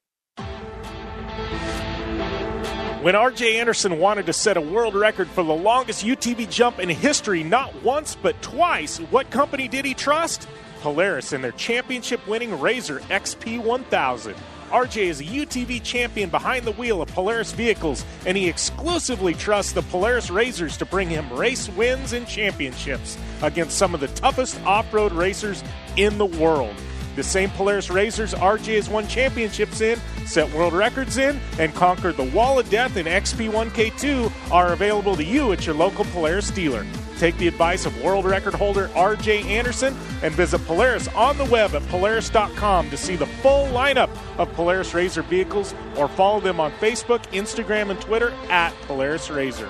When R.J. Anderson wanted to set a world record for the longest UTV jump in history, not once but twice, what company did he trust? Polaris and their championship-winning RZR XP1000. RJ is a UTV champion behind the wheel of Polaris vehicles, and he exclusively trusts the Polaris RZRs to bring him race wins and championships against some of the toughest off-road racers in the world. The same Polaris RZRs RJ has won championships in, set world records in, and conquered the Wall of Death in XP1K2 are available to you at your local Polaris dealer. Take the advice of world record holder R.J. Anderson and visit Polaris on the web at Polaris.com to see the full lineup of Polaris RZR vehicles, or follow them on Facebook, Instagram, and Twitter at Polaris RZR.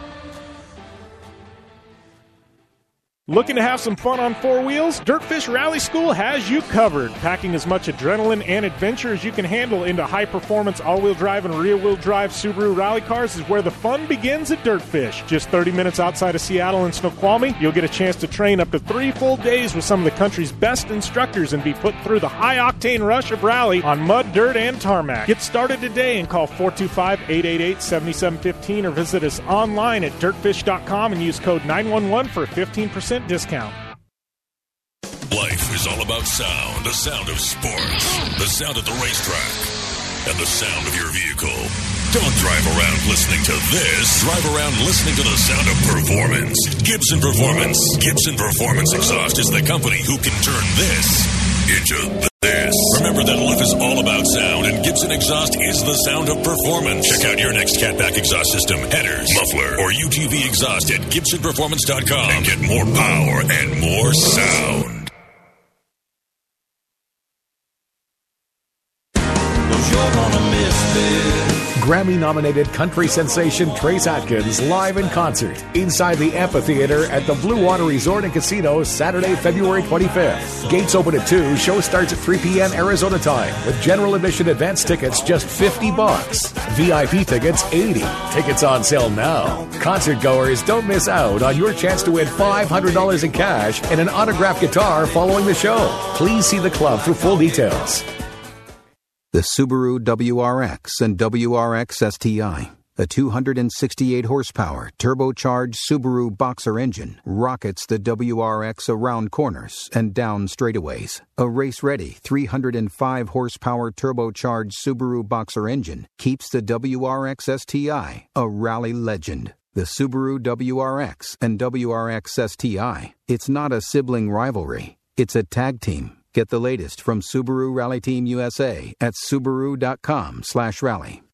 Looking to have some fun on four wheels? Dirtfish Rally School has you covered. Packing as much adrenaline and adventure as you can handle into high-performance all-wheel drive and rear-wheel drive Subaru rally cars is where the fun begins at Dirtfish. Just 30 minutes outside of Seattle and Snoqualmie, you'll get a chance to train up to 3 full days with some of the country's best instructors and be put through the high-octane rush of rally on mud, dirt, and tarmac. Get started today and call 425-888-7715 or visit us online at dirtfish.com and use code 911 for a 15% discount. Life is all about sound, the sound of sports, the sound at the racetrack, and the sound of your vehicle. Don't drive around listening to this. Drive around listening to the sound of performance. Gibson Performance. Gibson Performance Exhaust is the company who can turn this into this. Remember that life is all about sound, and Gibson Exhaust is the sound of performance. Check out your next catback exhaust system, headers, muffler, or UTV exhaust at GibsonPerformance.com and get more power and more sound. Grammy-nominated country sensation Trace Atkins live in concert inside the amphitheater at the Blue Water Resort and Casino Saturday, February 25th. Gates open at 2. Show starts at 3 p.m. Arizona time with general admission advance tickets just $50. VIP tickets $80. Tickets on sale now. Concert goers, don't miss out on your chance to win $500 in cash and an autographed guitar following the show. Please see the club for full details. The Subaru WRX and WRX STI, A 268 horsepower turbocharged Subaru Boxer engine rockets the WRX around corners and down straightaways. A race-ready 305 horsepower turbocharged Subaru Boxer engine keeps the WRX STI a rally legend. The Subaru WRX and WRX STI, it's not a sibling rivalry, it's a tag team. Get the latest from Subaru Rally Team USA at Subaru.com/rally.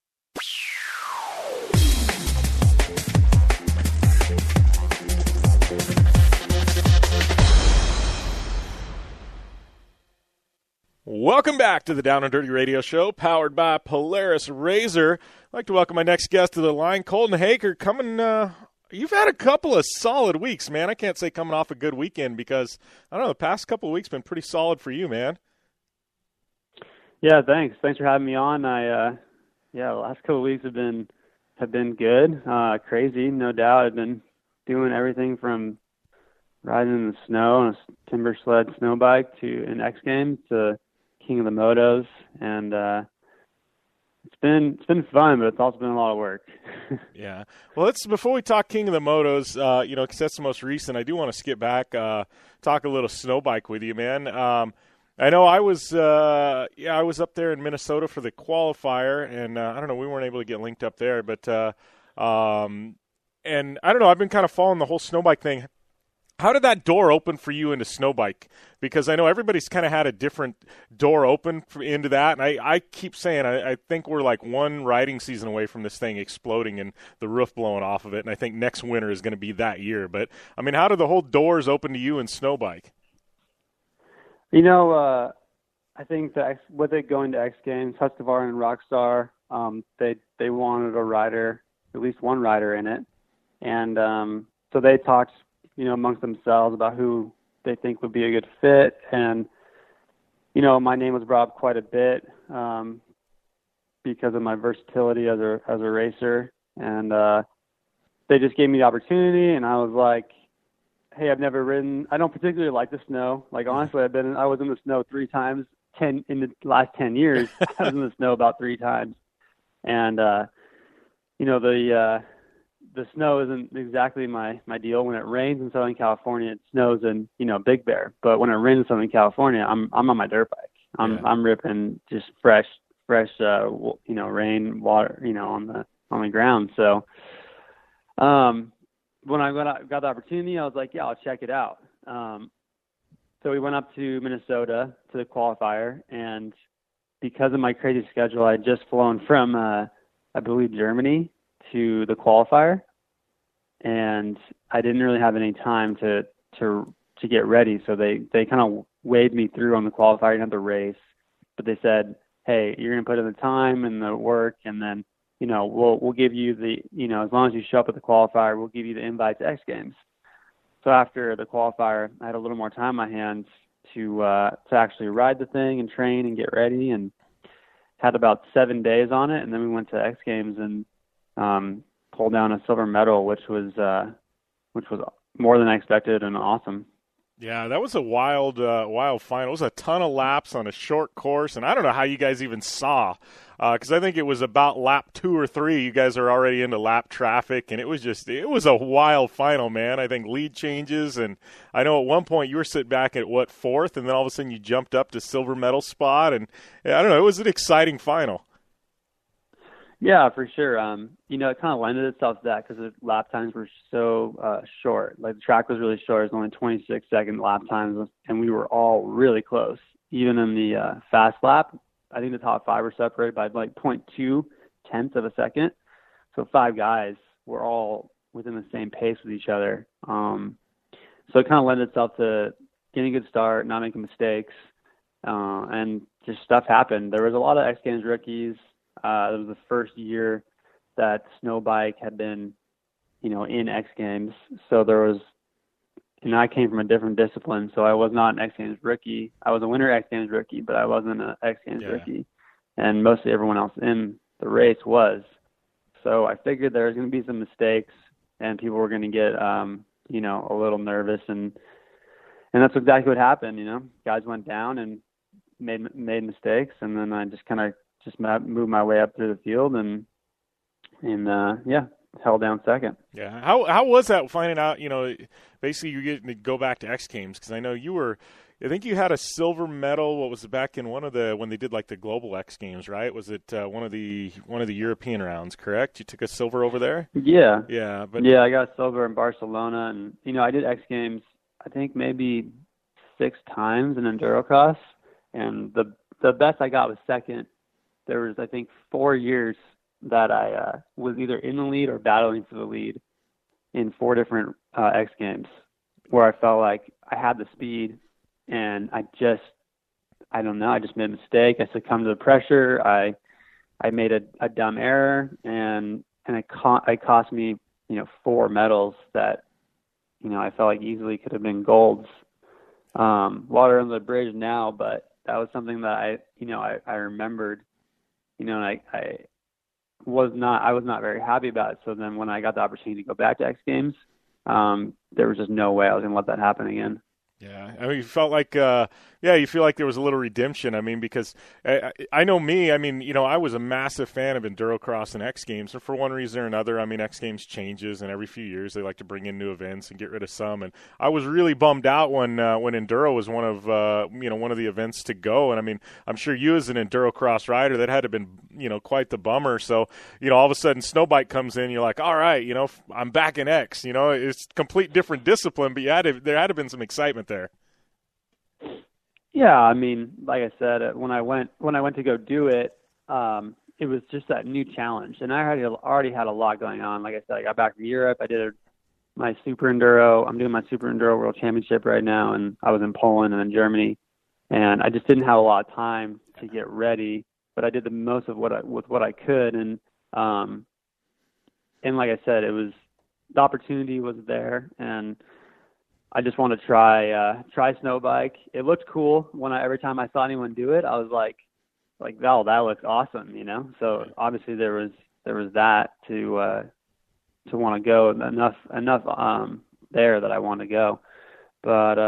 Welcome back to the Down and Dirty Radio Show, powered by Polaris RZR. I'd like to welcome my next guest to the line, Colton Haker. You've had a couple of solid weeks, man. I can't say coming off a good weekend because, I don't know, the past couple of weeks been pretty solid for you, man. Yeah, thanks. Thanks for having me on. The last couple of weeks have been good. Crazy, no doubt. I've been doing everything from riding in the snow on a timber sled snow bike to an X Games to King of the Motos, and it's been fun, but it's also been a lot of work. Yeah. Well, before we talk King of the Motos, because that's the most recent, I do want to skip back, talk a little snow bike with you, man. I know I was up there in Minnesota for the qualifier, and I don't know, we weren't able to get linked up there, but and I don't know, I've been kind of following the whole snow bike thing. How did that door open for you into snow bike? Because I know everybody's kind of had a different door open into that, and I keep saying I think we're like one riding season away from this thing exploding and the roof blowing off of it, and I think next winter is going to be that year. But, I mean, how did the whole doors open to you in snow bike? I think that with it going to X Games, Husqvarna and Rockstar, they wanted a rider, at least one rider in it, and so they talked amongst themselves about who they think would be a good fit. And, my name was brought up quite a bit because of my versatility as a racer. And they just gave me the opportunity, and I was like, hey, I've never ridden. I don't particularly like the snow. Like, honestly, I was in the snow 3 times in the last 10 years. I was in the snow about 3 times. And, the snow isn't exactly my deal. When it rains in Southern California, it snows in, Big Bear. But when it rains in Southern California, I'm on my dirt bike. I'm ripping just fresh, rain, water, on the ground. So, when I got the opportunity, I was like, yeah, I'll check it out. So we went up to Minnesota to the qualifier, and because of my crazy schedule, I had just flown from, I believe, Germany to the qualifier, and I didn't really have any time to get ready. So they kind of waved me through on the qualifier and had the race, but they said, hey, you're going to put in the time and the work, and then, we'll give you the, as long as you show up at the qualifier, we'll give you the invite to X Games. So after the qualifier, I had a little more time on my hands to actually ride the thing and train and get ready, and had about 7 days on it. And then we went to X Games and pulled down a silver medal, which was more than I expected and awesome. Yeah, that was a wild final. It was a ton of laps on a short course, and I don't know how you guys even saw, because I think it was about lap 2 or 3. You guys are already into lap traffic, and it was a wild final, man. I think lead changes, and I know at one point you were sitting back at 4th, and then all of a sudden you jumped up to silver medal spot, and I don't know, it was an exciting final. Yeah, for sure. It kind of lended itself to that because the lap times were so short. Like, the track was really short. It was only 26-second lap times, and we were all really close. Even in the fast lap, I think the top 5 were separated by like 0.2 tenths of a second. So 5 guys were all within the same pace with each other. So it kind of lent itself to getting a good start, not making mistakes, and just stuff happened. There was a lot of X Games rookies. It was the first year that snow bike had been, in X Games. So there was, I came from a different discipline, so I was not an X Games rookie. I was a Winter X Games rookie, but I wasn't an X Games rookie. And mostly everyone else in the race was. So I figured there was going to be some mistakes, and people were going to get, a little nervous, and that's exactly what happened. Guys went down and made mistakes, and then I just moved my way up through the field and held down second. Yeah. How was that finding out, basically you're getting to go back to X Games? Because I know I think you had a silver medal. What was it back in when they did like the global X Games, right? Was it one of the European rounds, correct? You took a silver over there? Yeah. Yeah. I got silver in Barcelona, and I did X Games I think maybe 6 times in endurocross, and the best I got was second. There was, I think, 4 years that I was either in the lead or battling for the lead in 4 different X Games, where I felt like I had the speed, and I just made a mistake. I succumbed to the pressure. I made a dumb error, and it cost me 4 medals that I felt like easily could have been golds. Water under the bridge now, but that was something that I remembered, and I was not very happy about it. So then when I got the opportunity to go back to X Games, there was just no way I was going to let that happen again. Yeah, I mean, you felt like, you feel like there was a little redemption. I mean, because I know me. I mean, I was a massive fan of endurocross and X Games, and for one reason or another, I mean, X Games changes, and every few years they like to bring in new events and get rid of some. And I was really bummed out when enduro was one of the events to go. And I mean, I'm sure you as an endurocross rider, that had to have been quite the bummer. So all of a sudden, snowbike comes in, you're like, all right, I'm back in X. It's complete different discipline, but there had to have been some excitement there. Yeah, I mean, like I said, when I went to go do it, it was just that new challenge, and I already had a lot going on. Like I said, I got back from Europe. I did my super enduro. I'm doing my super enduro world championship right now, and I was in Poland and in Germany, and I just didn't have a lot of time to get ready. But I did the most of what I could, and like I said, the opportunity was there, and I just want to try snow bike. It looked cool every time I saw anyone do it. I was like, Val, that looks awesome, So obviously there was that to want to go, enough there that I want to go. But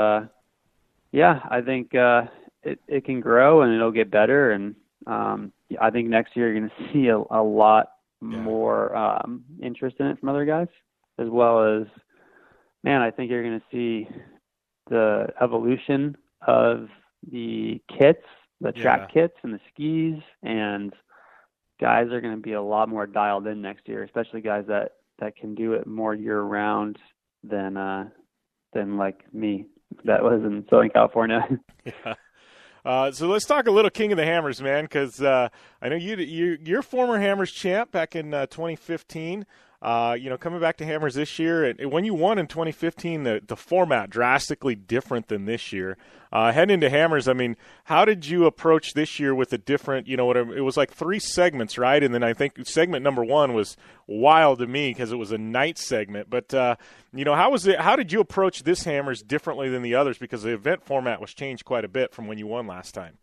I think it can grow and it'll get better, and I think next year you're going to see a lot more interest in it from other guys, as well as. Man, I think you're going to see the evolution of the kits, the track kits and the skis, and guys are going to be a lot more dialed in next year, especially guys that can do it more year-round than like me that was in Southern California. Yeah. So let's talk a little King of the Hammers, man, because I know you're former Hammers champ back in 2015. Coming back to Hammers this year, and when you won in 2015, the format drastically different than this year. Heading into Hammers, I mean, how did you approach this year with a different, it was like 3 segments, right? And then I think segment number 1 was wild to me because it was a night segment. But, how was it? How did you approach this Hammers differently than the others? Because the event format was changed quite a bit from when you won last time.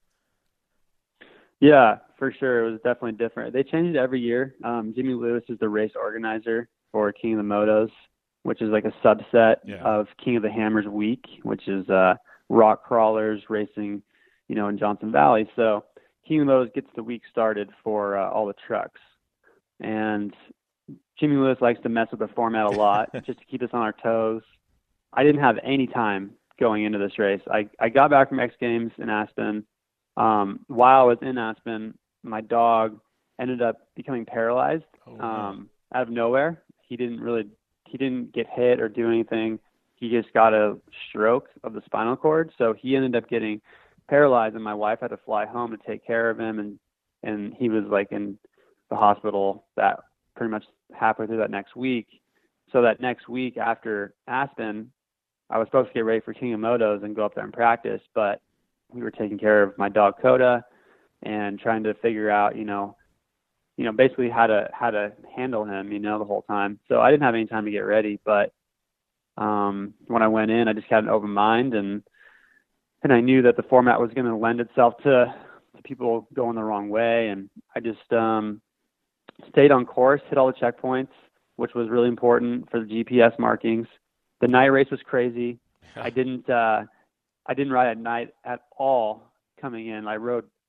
Yeah, for sure. It was definitely different. They change it every year. Jimmy Lewis is the race organizer for King of the Motos, which is like a subset of King of the Hammers week, which is rock crawlers racing, in Johnson Valley. So King of the Motos gets the week started for all the trucks. And Jimmy Lewis likes to mess with the format a lot just to keep us on our toes. I didn't have any time going into this race. I got back from X Games in Aspen. While I was in Aspen, my dog ended up becoming paralyzed out of nowhere. He didn't get hit or do anything. He just got a stroke of the spinal cord. So he ended up getting paralyzed, and my wife had to fly home to take care of him. And he was like in the hospital that pretty much halfway through that next week. So that next week after Aspen, I was supposed to get ready for King of Motos and go up there and practice, but we were taking care of my dog Coda and trying to figure out, basically how to handle him, the whole time. So I didn't have any time to get ready, but when I went in, I just had an open mind, and I knew that the format was going to lend itself to people going the wrong way, and I just stayed on course, hit all the checkpoints, which was really important for the GPS markings. The night race was crazy. I didn't ride at night at all coming in. I rode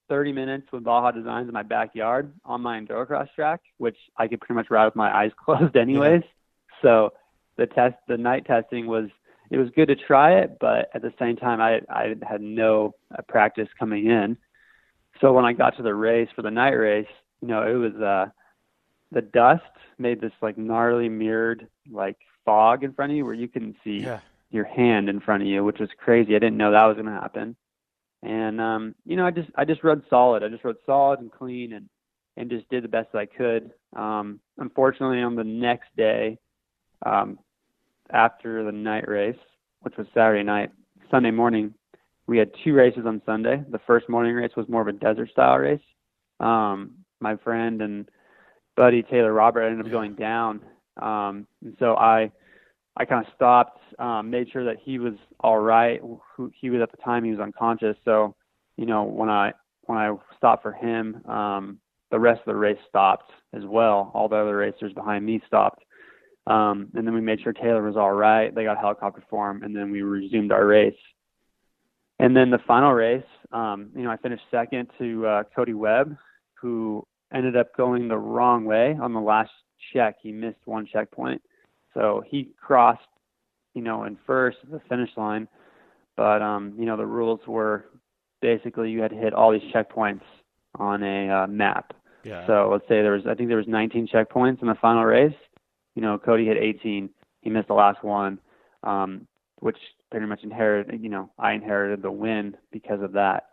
30 minutes with Baja Designs in my backyard on my endurocross track, which I could pretty much ride with my eyes closed anyways. So the night testing was good to try it, but at the same time, I had no practice coming in. So when I got to the race for the night race, it was the dust made this like gnarly mirrored like fog in front of you where you couldn't see your hand in front of you, which was crazy. I didn't know that was going to happen. And, I just rode solid. I just rode solid and clean and just did the best I could. Unfortunately, on the next day, after the night race, which was Saturday night, Sunday morning, we had 2 races on Sunday. The first morning race was more of a desert style race. My friend and buddy, Taylor Robert, ended up going down. And so I kind of stopped, made sure that he was all right. He was at the time, he was unconscious. So, when I stopped for him, the rest of the race stopped as well. All the other racers behind me stopped. And then we made sure Taylor was all right. They got a helicopter for him, and then we resumed our race. And then the final race, I finished second to Cody Webb, who ended up going the wrong way on the last check. He missed one checkpoint. So he crossed, in first at the finish line. But, the rules were basically you had to hit all these checkpoints on a map. Yeah. So let's say there was 19 checkpoints in the final race. Cody hit 18. He missed the last one, which pretty much I inherited the win because of that.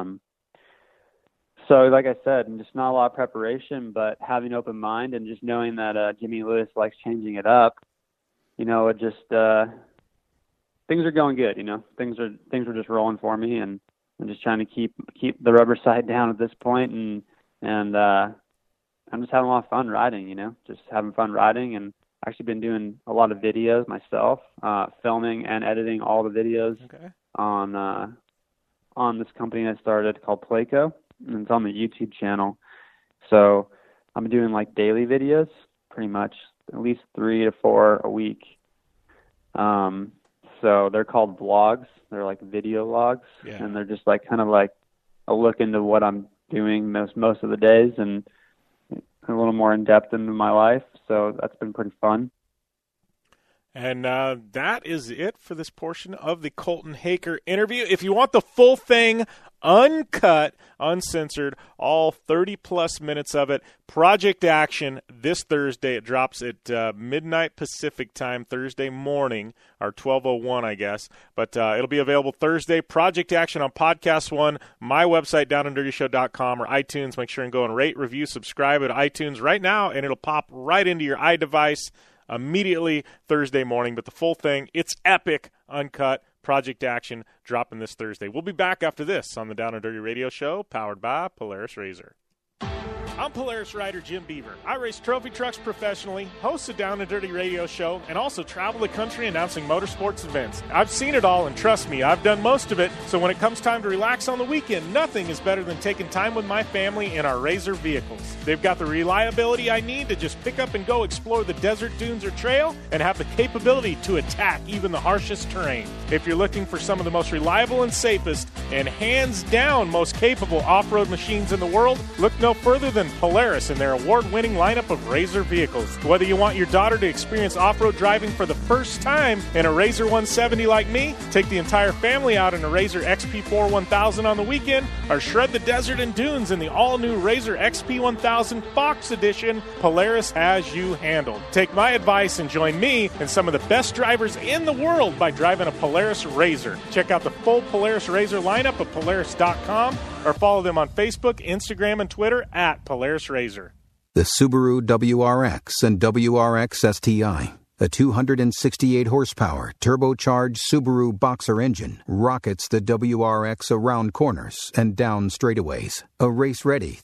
So like I said, just not a lot of preparation, but having an open mind and just knowing that Jimmy Lewis likes changing it up, it just things are going good. Things are just rolling for me, and I'm just trying to keep the rubber side down at this point, and I'm just having a lot of fun riding. Just having fun riding, and actually been doing a lot of videos myself, filming and editing all the videos on this company I started called Playco, and it's on the YouTube channel. So I'm doing like daily videos, pretty much at least 3 to 4 a week. So they're called vlogs. They're like video logs, and they're just like kind of like a look into what I'm doing most of the days and a little more in depth into my life. So that's been pretty fun. And that is it for this portion of the Colton Haker interview. If you want the full thing, uncut, uncensored, all 30-plus minutes of it, Project Action this Thursday. It drops at midnight Pacific time, Thursday morning, or 12:01, I guess. But it'll be available Thursday. Project Action on Podcast One, my website, downanddirtyshow.com, or iTunes. Make sure and go and rate, review, subscribe at iTunes right now, and it'll pop right into your iDevice immediately Thursday morning. But the full thing, it's epic, uncut, Project Action, dropping this Thursday. We'll be back after this on the Down and Dirty Radio Show, powered by Polaris Razor. I'm Polaris rider Jim Beaver. I race trophy trucks professionally, host a Down and Dirty Radio Show, and also travel the country announcing motorsports events. I've seen it all, and trust me, I've done most of it. So when it comes time to relax on the weekend, nothing is better than taking time with my family in our Razor vehicles. They've got the reliability I need to just pick up and go explore the desert, dunes, or trail, and have the capability to attack even the harshest terrain. If you're looking for some of the most reliable and safest, and hands down most capable off-road machines in the world, look no further than Polaris and their award-winning lineup of Razor vehicles. Whether you want your daughter to experience off-road driving for the first time in a Razor 170 like me, take the entire family out in a Razor XP4 1000 on the weekend, or shred the desert and dunes in the all-new Razor XP 1000 Fox Edition, Polaris has you handled. Take my advice and join me and some of the best drivers in the world by driving a Polaris Razor. Check out the full Polaris Razor lineup at Polaris.com, or follow them on Facebook, Instagram, and Twitter at Polaris Razor. The Subaru WRX and WRX STI, a 268 horsepower turbocharged Subaru Boxer engine, rockets the WRX around corners and down straightaways. A race-ready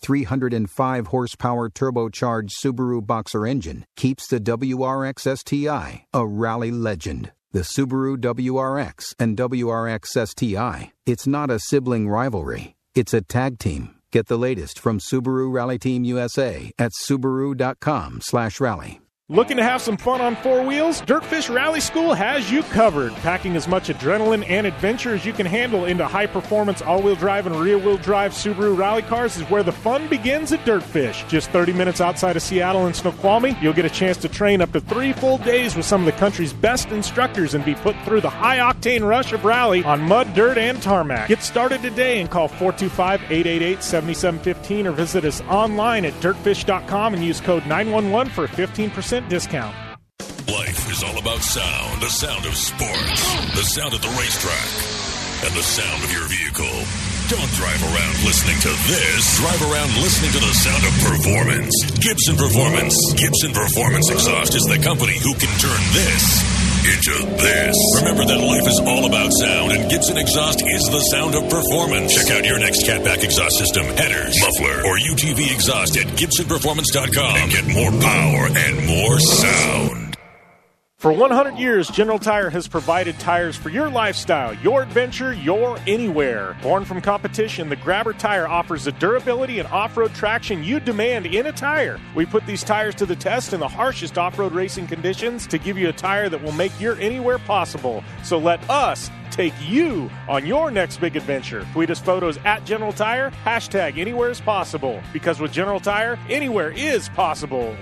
305 horsepower turbocharged Subaru Boxer engine keeps the WRX STI a rally legend. The Subaru WRX and WRX STI, it's not a sibling rivalry. It's a tag team. Get the latest from Subaru Rally Team USA at Subaru.com/rally. Looking to have some fun on four wheels? Dirtfish Rally School has you covered. Packing as much adrenaline and adventure as you can handle into high-performance all-wheel drive and rear-wheel drive Subaru rally cars is where the fun begins at Dirtfish. Just 30 minutes outside of Seattle in Snoqualmie, you'll get a chance to train up to 3 full days with some of the country's best instructors and be put through the high-octane rush of rally on mud, dirt, and tarmac. Get started today and call 425-888-7715 or visit us online at dirtfish.com and use code 911 for a 15% discount. Life is all about sound, the sound of sports, the sound at the racetrack, and the sound of your vehicle. Don't drive around listening to this. Drive around listening to the sound of performance. Gibson Performance. Gibson Performance Exhaust is the company who can turn this into this. Remember that life is all about sound, and Gibson Exhaust is the sound of performance. Check out your next catback exhaust system, headers, muffler, or UTV exhaust at GibsonPerformance.com and get more power and more sound. For 100 years, General Tire has provided tires for your lifestyle, your adventure, your anywhere. Born from competition, the Grabber tire offers the durability and off-road traction you demand in a tire. We put these tires to the test in the harshest off-road racing conditions to give you a tire that will make your anywhere possible. So let us take you on your next big adventure. Tweet us photos at General Tire, hashtag anywhere is possible. Because with General Tire, anywhere is possible.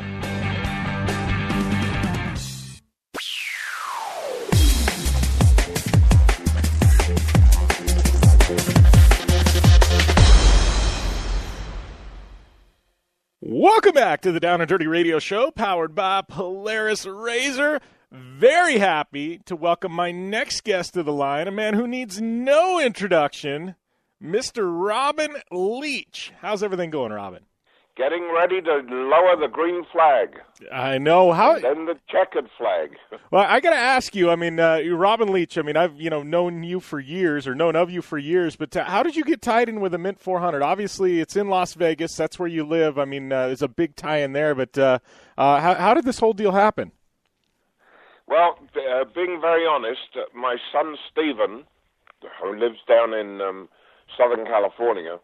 Welcome back to the Down and Dirty Radio Show, powered by Polaris RZR. Very happy to welcome my next guest to the line, a man who needs no introduction, Mr. Robin Leach. How's everything going, Robin? Getting ready to lower the green flag. I know. How? And then the checkered flag. Well, I got to ask you, I mean, Robin Leach, I mean, I've, known you for years, or known of you for years, but how did you get tied in with a Mint 400? Obviously, it's in Las Vegas. That's where you live. I mean, there's a big tie in there, but how did this whole deal happen? Well, being very honest, my son Stephen, who lives down in Southern California,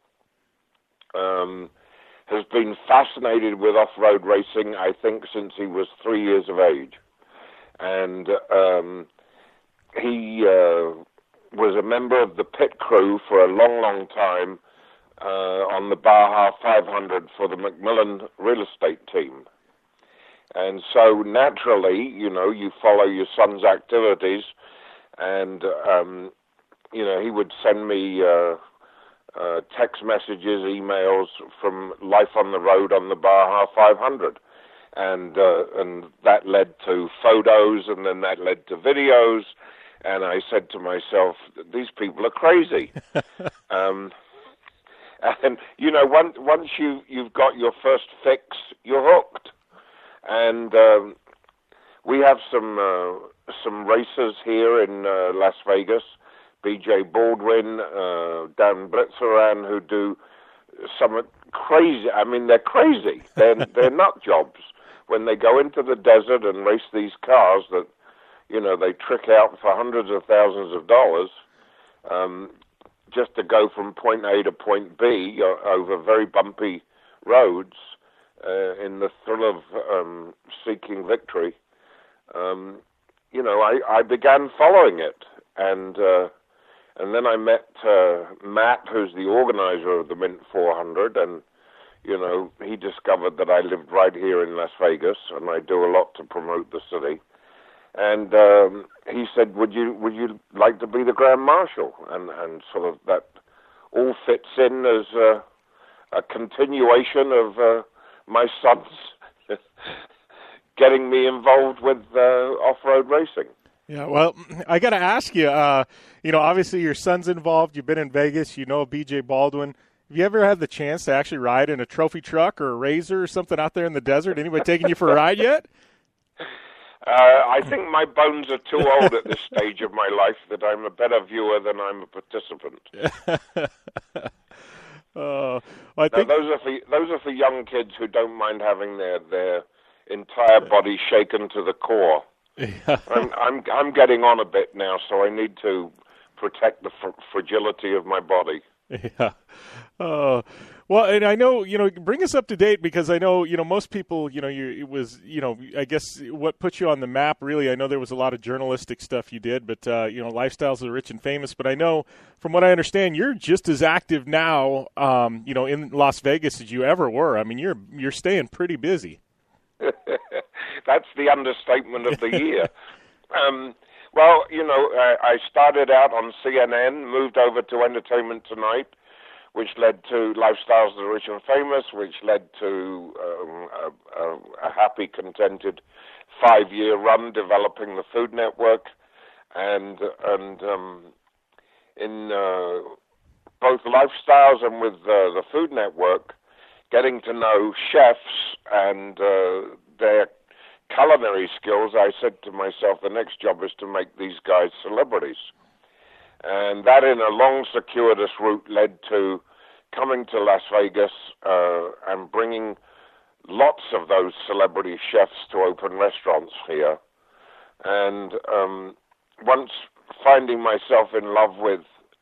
has been fascinated with off-road racing, I think, since he was 3 years of age. And he was a member of the pit crew for a long, long time on the Baja 500 for the McMillan real estate team. And so, naturally, you follow your son's activities, and, he would send me text messages, emails from life on the road on the Baja 500. And that led to photos, and then that led to videos. And I said to myself, these people are crazy. And, once you've got your first fix, you're hooked. And we have some racers here in Las Vegas, B.J. Baldwin, Dan Blitzeran, who do some crazy. I mean, they're crazy. They're nut jobs when they go into the desert and race these cars that, they trick out for hundreds of thousands of dollars just to go from point A to point B over very bumpy roads in the thrill of seeking victory. I began following it, and then I met Matt, who's the organizer of the Mint 400, and, he discovered that I lived right here in Las Vegas, and I do a lot to promote the city. And he said, would you like to be the Grand Marshal? And sort of that all fits in as a continuation of my son's getting me involved with off-road racing. Yeah, well, I got to ask you, obviously your son's involved. You've been in Vegas. You know B.J. Baldwin. Have you ever had the chance to actually ride in a trophy truck or a RZR or something out there in the desert? Anybody taking you for a ride yet? I think my bones are too old at this stage of my life that I'm a better viewer than I'm a participant. I think those are for young kids who don't mind having their entire body shaken to the core. Yeah. I'm getting on a bit now, so I need to protect the fragility of my body. Yeah. Well, and I know, bring us up to date, because I know, most people, I guess what put you on the map, really, I know there was a lot of journalistic stuff you did, but, Lifestyles of the Rich and Famous. But I know, from what I understand, you're just as active now, in Las Vegas as you ever were. I mean, you're staying pretty busy. That's the understatement of the year. Well, I started out on CNN, moved over to Entertainment Tonight, which led to Lifestyles of the Rich and Famous, which led to a happy, contented 5-year run developing the Food Network, and in both Lifestyles and with the Food Network, getting to know chefs and their culinary skills, I said to myself, the next job is to make these guys celebrities. And that, in a long, circuitous route, led to coming to Las Vegas and bringing lots of those celebrity chefs to open restaurants here. And once finding myself in love with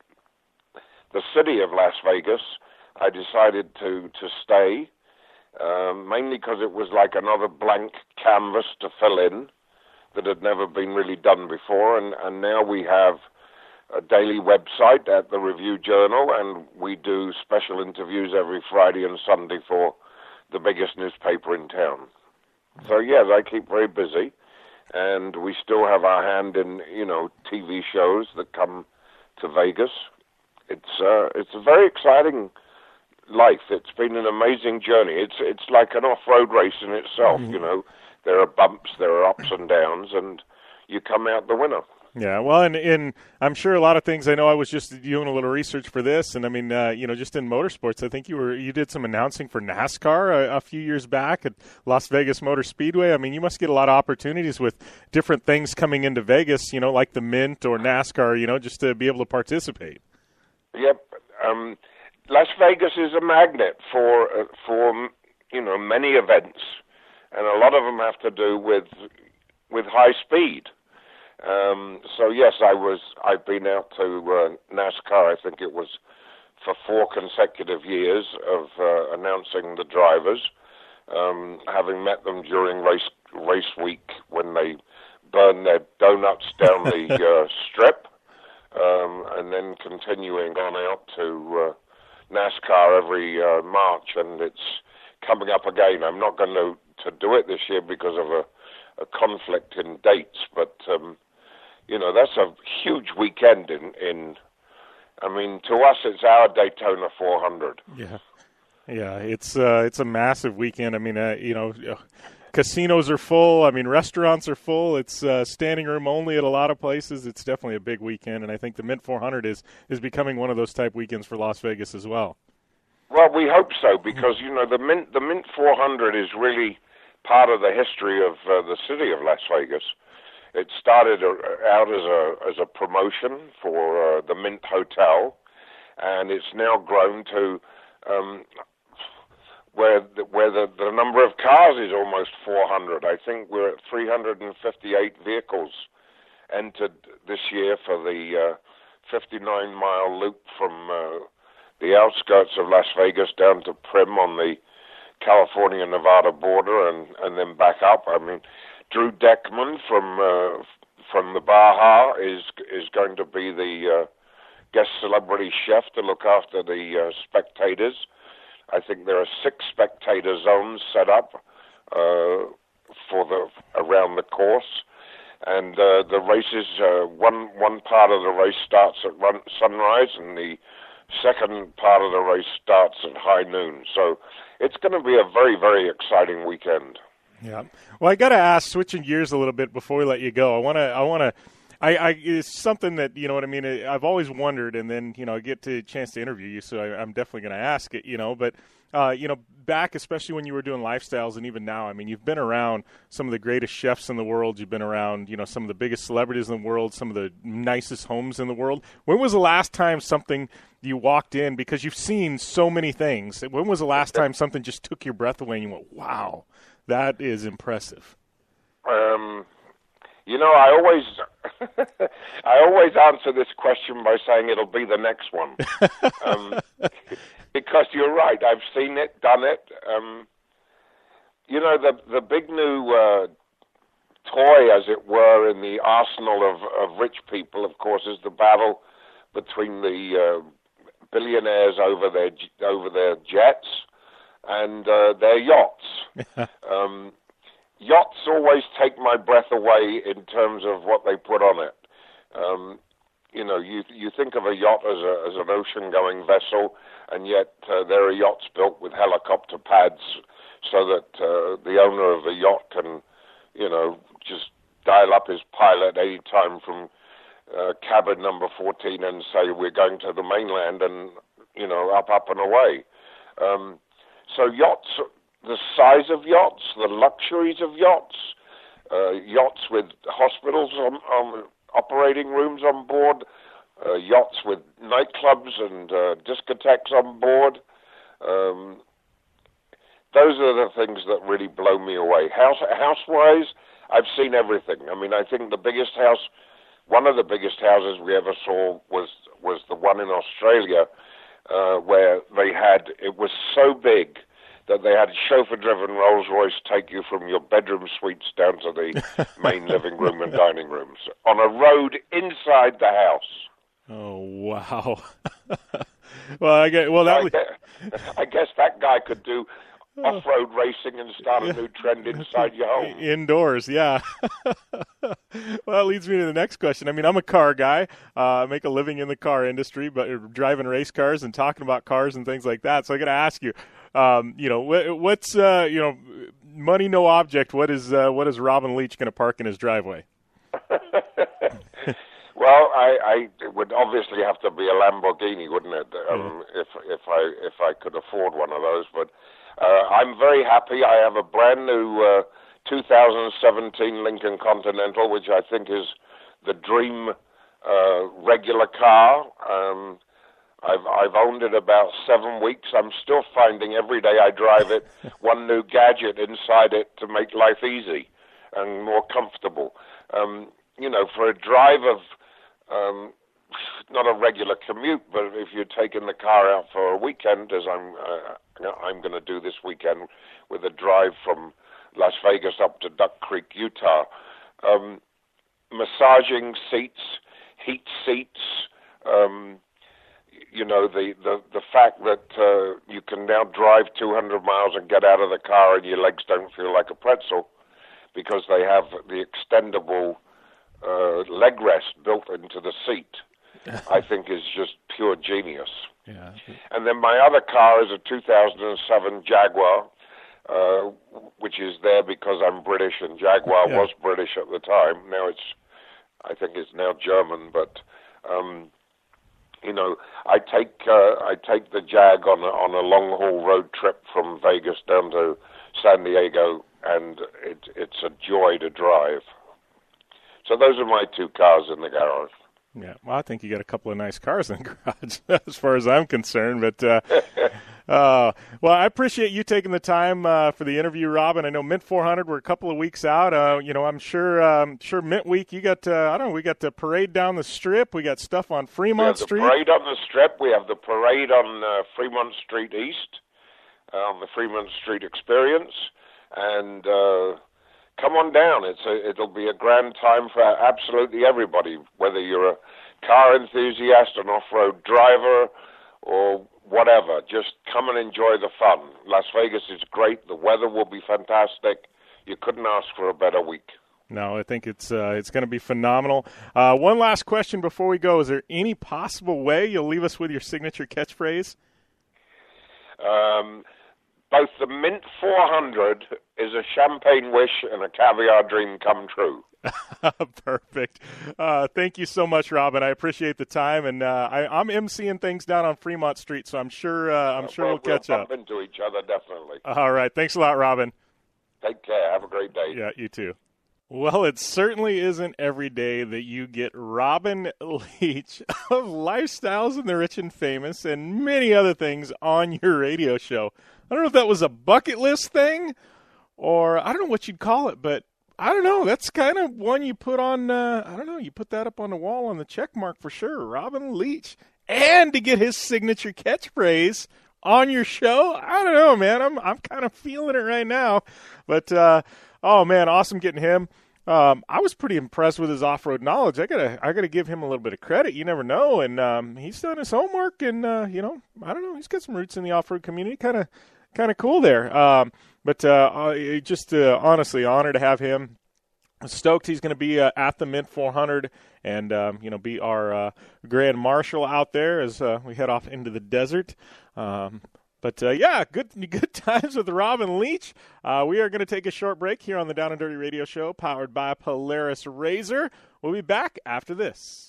the city of Las Vegas, I decided to stay, mainly because it was like another blank canvas to fill in that had never been really done before. And now we have a daily website at the Review Journal, and we do special interviews every Friday and Sunday for the biggest newspaper in town. So, yes, I keep very busy, and we still have our hand in, TV shows that come to Vegas. It's a very exciting life. It's been an amazing journey. It's like an off-road race in itself, There are bumps, there are ups and downs, and you come out the winner. Yeah, well, and I'm sure a lot of things. I know I was just doing a little research for this, and I mean, just in motorsports, I think you did some announcing for NASCAR a few years back at Las Vegas Motor Speedway. I mean, you must get a lot of opportunities with different things coming into Vegas, like the Mint or NASCAR, just to be able to participate. Yep, Las Vegas is a magnet for many events, and a lot of them have to do with high speed. So yes, I've been out to NASCAR. I think it was for 4 consecutive years of announcing the drivers, having met them during race week when they burn their donuts down the strip, and then continuing on out to NASCAR every March, and it's coming up again. I'm not going to do it this year because of a conflict in dates, but that's a huge weekend to us, it's our Daytona 400. Yeah, it's a massive weekend. I mean, casinos are full. I mean, restaurants are full. It's standing room only at a lot of places. It's definitely a big weekend, and I think the Mint 400 is becoming one of those type weekends for Las Vegas as well. Well, we hope so, because the Mint 400 is really part of the history of the city of Las Vegas. It started out as a promotion for the Mint Hotel, and it's now grown to where the number of cars is almost 400. I think we're at 358 vehicles entered this year for the 59-mile loop from the outskirts of Las Vegas down to Primm on the California-Nevada border, and then back up. I mean, Drew Deckman from the Baja is going to be the guest celebrity chef to look after the spectators. I think there are 6 spectator zones set up around the course, and the races. One part of the race starts at sunrise, and the second part of the race starts at high noon. So it's going to be a very, very exciting weekend. Yeah. Well, I got to ask, switching gears a little bit before we let you go. It's something that, you know what I mean, I've always wondered, and then, I get a chance to interview you, so I'm definitely going to ask it, but, back, especially when you were doing Lifestyles, and even now, I mean, you've been around some of the greatest chefs in the world. You've been around, some of the biggest celebrities in the world, some of the nicest homes in the world. When was the last time something you walked in, because you've seen so many things, when was the last time something just took your breath away and you went, wow, that is impressive? You know, I always answer this question by saying it'll be the next one, because you're right. I've seen it, done it. You know, the big new toy, as it were, in the arsenal of rich people, of course, is the battle between the billionaires over their jets and their yachts. Yachts always take my breath away in terms of what they put on it. You know, you think of a yacht as an ocean-going vessel, and yet there are yachts built with helicopter pads so that the owner of the yacht can, you know, just dial up his pilot any time from cabin number 14 and say, we're going to the mainland, and, you know, up and away. So yachts, the size of yachts, the luxuries of yachts, yachts with hospitals on operating rooms on board, yachts with nightclubs and discotheques on board. Those are the things that really blow me away. House-wise, I've seen everything. I mean, I think the biggest house, one of the biggest houses we ever saw was the one in Australia, where it was so big that they had chauffeur-driven Rolls-Royce take you from your bedroom suites down to the main living room and dining rooms on a road inside the house. Oh, wow. I guess that guy could do off-road racing and start a new trend inside your home. Indoors, yeah. Well, that leads me to the next question. I mean, I'm a car guy. I make a living in the car industry, but driving race cars and talking about cars and things like that. So I got to ask you, you know, what's you know, money no object. What is Robin Leach going to park in his driveway? Well, it would obviously have to be a Lamborghini, wouldn't it? If I could afford one of those, but. I'm very happy. I have a brand new 2017 Lincoln Continental, which I think is the dream regular car. I've owned it about 7 weeks. I'm still finding every day I drive it one new gadget inside it to make life easy and more comfortable. You know, for a drive of not a regular commute, but if you're taking the car out for a weekend, as I'm going to do this weekend with a drive from Las Vegas up to Duck Creek, Utah, massaging seats, heat seats, you know, the fact that you can now drive 200 miles and get out of the car and your legs don't feel like a pretzel because they have the extendable leg rest built into the seat. I think is just pure genius. Yeah. And then my other car is a 2007 Jaguar, which is there because I'm British, and Jaguar was British at the time. Now I think it's now German, but you know, I take the Jag on a long haul road trip from Vegas down to San Diego, and it's a joy to drive. So those are my two cars in the garage. Yeah, well, I think you got a couple of nice cars in the garage, as far as I'm concerned. But well, I appreciate you taking the time for the interview, Robin. I know Mint 400. We're a couple of weeks out. You know, I'm sure Mint Week. You got I don't know. We got the parade down the Strip. We got stuff on Fremont Street. We have the parade on the Strip. We have the parade on Fremont Street East, on the Fremont Street Experience, and. Come on down. It'll be a grand time for absolutely everybody, whether you're a car enthusiast, an off-road driver, or whatever. Just come and enjoy the fun. Las Vegas is great. The weather will be fantastic. You couldn't ask for a better week. No, I think it's going to be phenomenal. One last question before we go. Is there any possible way you'll leave us with your signature catchphrase? Both the Mint 400 is a champagne wish and a caviar dream come true. Perfect. Thank you so much, Robin. I appreciate the time, and I'm emceeing things down on Fremont Street, so I'm sure we'll catch up. We'll bump into each other, definitely. All right. Thanks a lot, Robin. Take care. Have a great day. Yeah, you too. Well, it certainly isn't every day that you get Robin Leach of Lifestyles and the Rich and Famous and many other things on your radio show. I don't know if that was a bucket list thing or I don't know what you'd call it, but I don't know. That's kind of one you put on, I don't know, you put that up on the wall on the check mark for sure. Robin Leach. And to get his signature catchphrase on your show, I don't know, man. I'm kind of feeling it right now. But, oh, man, awesome getting him. I was pretty impressed with his off-road knowledge. I gotta give him a little bit of credit. You never know. And he's done his homework, and, you know, I don't know, he's got some roots in the off-road community. Kind of cool there. But just honestly, honor to have him. Stoked he's going to be at the Mint 400 and, you know, be our grand marshal out there as we head off into the desert. But, yeah, good times with Robin Leach. We are going to take a short break here on the Down and Dirty Radio Show, powered by Polaris RZR. We'll be back after this.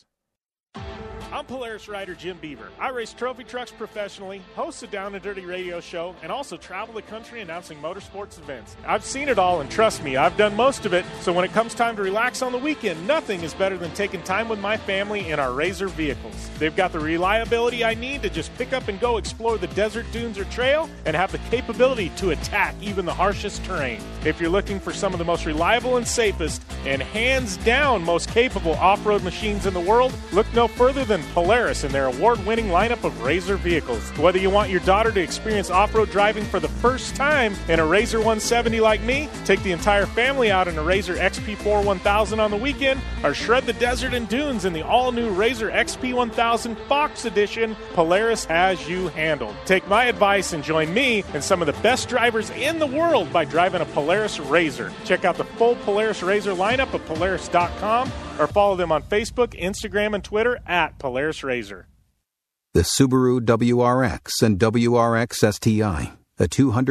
I'm Polaris rider Jim Beaver. I race trophy trucks professionally, host a Down and Dirty Radio Show, and also travel the country announcing motorsports events. I've seen it all, and trust me, I've done most of it. So when it comes time to relax on the weekend, nothing is better than taking time with my family in our RZR vehicles. They've got the reliability I need to just pick up and go explore the desert, dunes, or trail, and have the capability to attack even the harshest terrain. If you're looking for some of the most reliable and safest, and hands down most capable off-road machines in the world, look no further than Polaris and their award-winning lineup of RZR vehicles. Whether you want your daughter to experience off-road driving for the first time in a RZR 170 like me, take the entire family out in a RZR XP4 1000 on the weekend, or shred the desert and dunes in the all-new RZR XP 1000 Fox Edition, Polaris has you handled. Take my advice and join me and some of the best drivers in the world by driving a Polaris RZR. Check out the full Polaris RZR lineup at Polaris.com or follow them on Facebook, Instagram, and Twitter at Polaris RZR. The Subaru WRX and WRX STI, a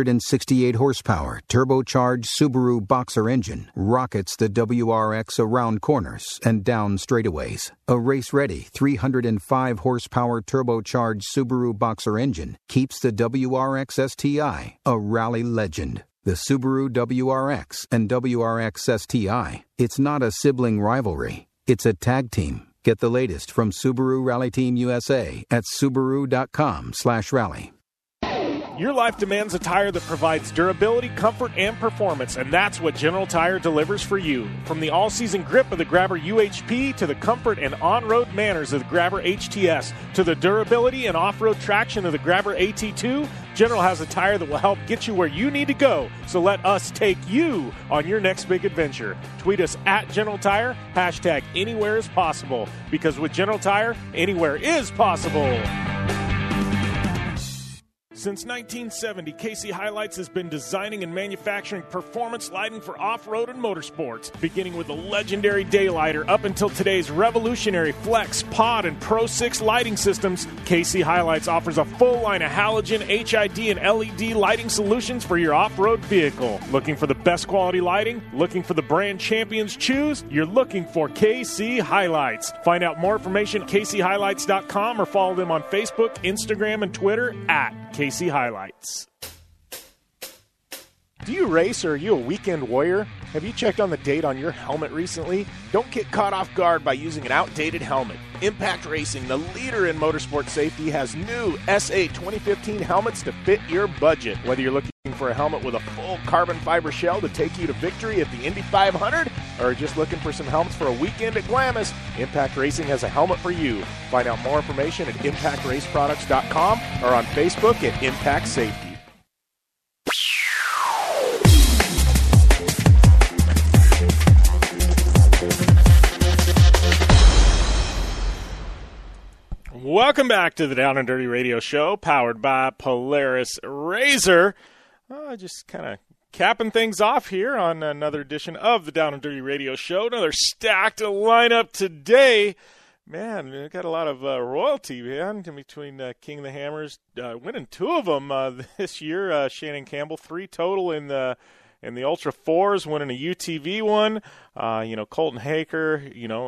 268 horsepower turbocharged Subaru Boxer engine, rockets the WRX around corners and down straightaways. A race-ready 305 horsepower turbocharged Subaru Boxer engine keeps the WRX STI a rally legend. The Subaru WRX and WRX STI, it's not a sibling rivalry, it's a tag team. Get the latest from Subaru Rally Team USA at Subaru.com/rally. Your life demands a tire that provides durability, comfort, and performance, and that's what General Tire delivers for you. From the all-season grip of the Grabber UHP to the comfort and on-road manners of the Grabber HTS to the durability and off-road traction of the Grabber AT2, General has a tire that will help get you where you need to go. So let us take you on your next big adventure. Tweet us at General Tire, hashtag anywhere is possible, because with General Tire, anywhere is possible. Since 1970, KC Highlights has been designing and manufacturing performance lighting for off-road and motorsports, beginning with the legendary Daylighter up until today's revolutionary Flex, Pod, and Pro 6 lighting systems. KC Highlights offers a full line of halogen, HID, and LED lighting solutions for your off-road vehicle. Looking for the best quality lighting? Looking for the brand champions choose? You're looking for KC Highlights. Find out more information at kchighlights.com or follow them on Facebook, Instagram, and Twitter at KC Highlights. Do you race or are you a weekend warrior? Have you checked on the date on your helmet recently? Don't get caught off guard by using an outdated helmet. Impact Racing, the leader in motorsport safety, has new SA 2015 helmets to fit your budget. Whether you're looking for a helmet with a full carbon fiber shell to take you to victory at the Indy 500, or just looking for some helmets for a weekend at Glamis, Impact Racing has a helmet for you. Find out more information at ImpactRaceProducts.com or on Facebook at Impact Safety. Welcome back to the Down and Dirty Radio Show, powered by Polaris RZR. Just kind of capping things off here on another edition of the Down and Dirty Radio Show. Another stacked lineup today. Man, we've got a lot of royalty, man, between King of the Hammers winning two of them this year. Shannon Campbell, 3 total in the Ultra 4s, winning a UTV one. Colton Haker,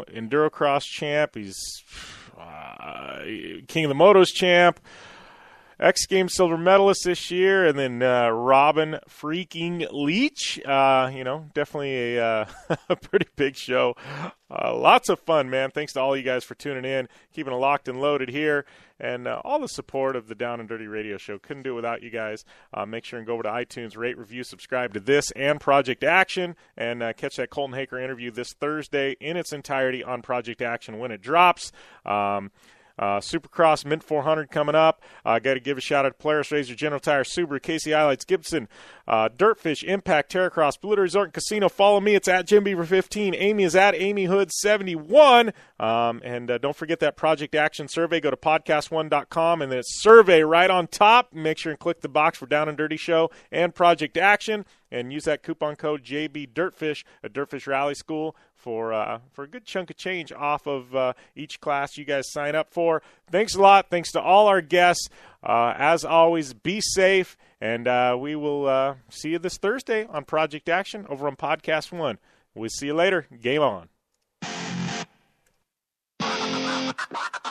Endurocross champ. He's King of the Motos champ. X Games silver medalist this year, and then Robin freaking Leach. Definitely a pretty big show. Lots of fun, man. Thanks to all you guys for tuning in, keeping it locked and loaded here, and all the support of the Down and Dirty Radio Show. Couldn't do it without you guys. Make sure and go over to iTunes, rate, review, subscribe to this and Project Action, and catch that Colton Haker interview this Thursday in its entirety on Project Action when it drops. Supercross Mint 400 coming up. Got to give a shout out to Polaris RZR, General Tire, Subaru, Casey Highlights, Gibson, Dirtfish, Impact, Terracross, Blue Resort and Casino. Follow me. It's at JimBeaver15. Amy is at AmyHood71. And don't forget that Project Action survey. Go to podcast1.com, and then it's survey right on top. Make sure and click the box for Down and Dirty Show and Project Action, and use that coupon code JBDirtfish at Dirtfish Rally School for a good chunk of change off of each class you guys sign up for. Thanks a lot. Thanks to all our guests. As always, be safe, and we will see you this Thursday on Project Action over on Podcast One. We'll see you later. Game on.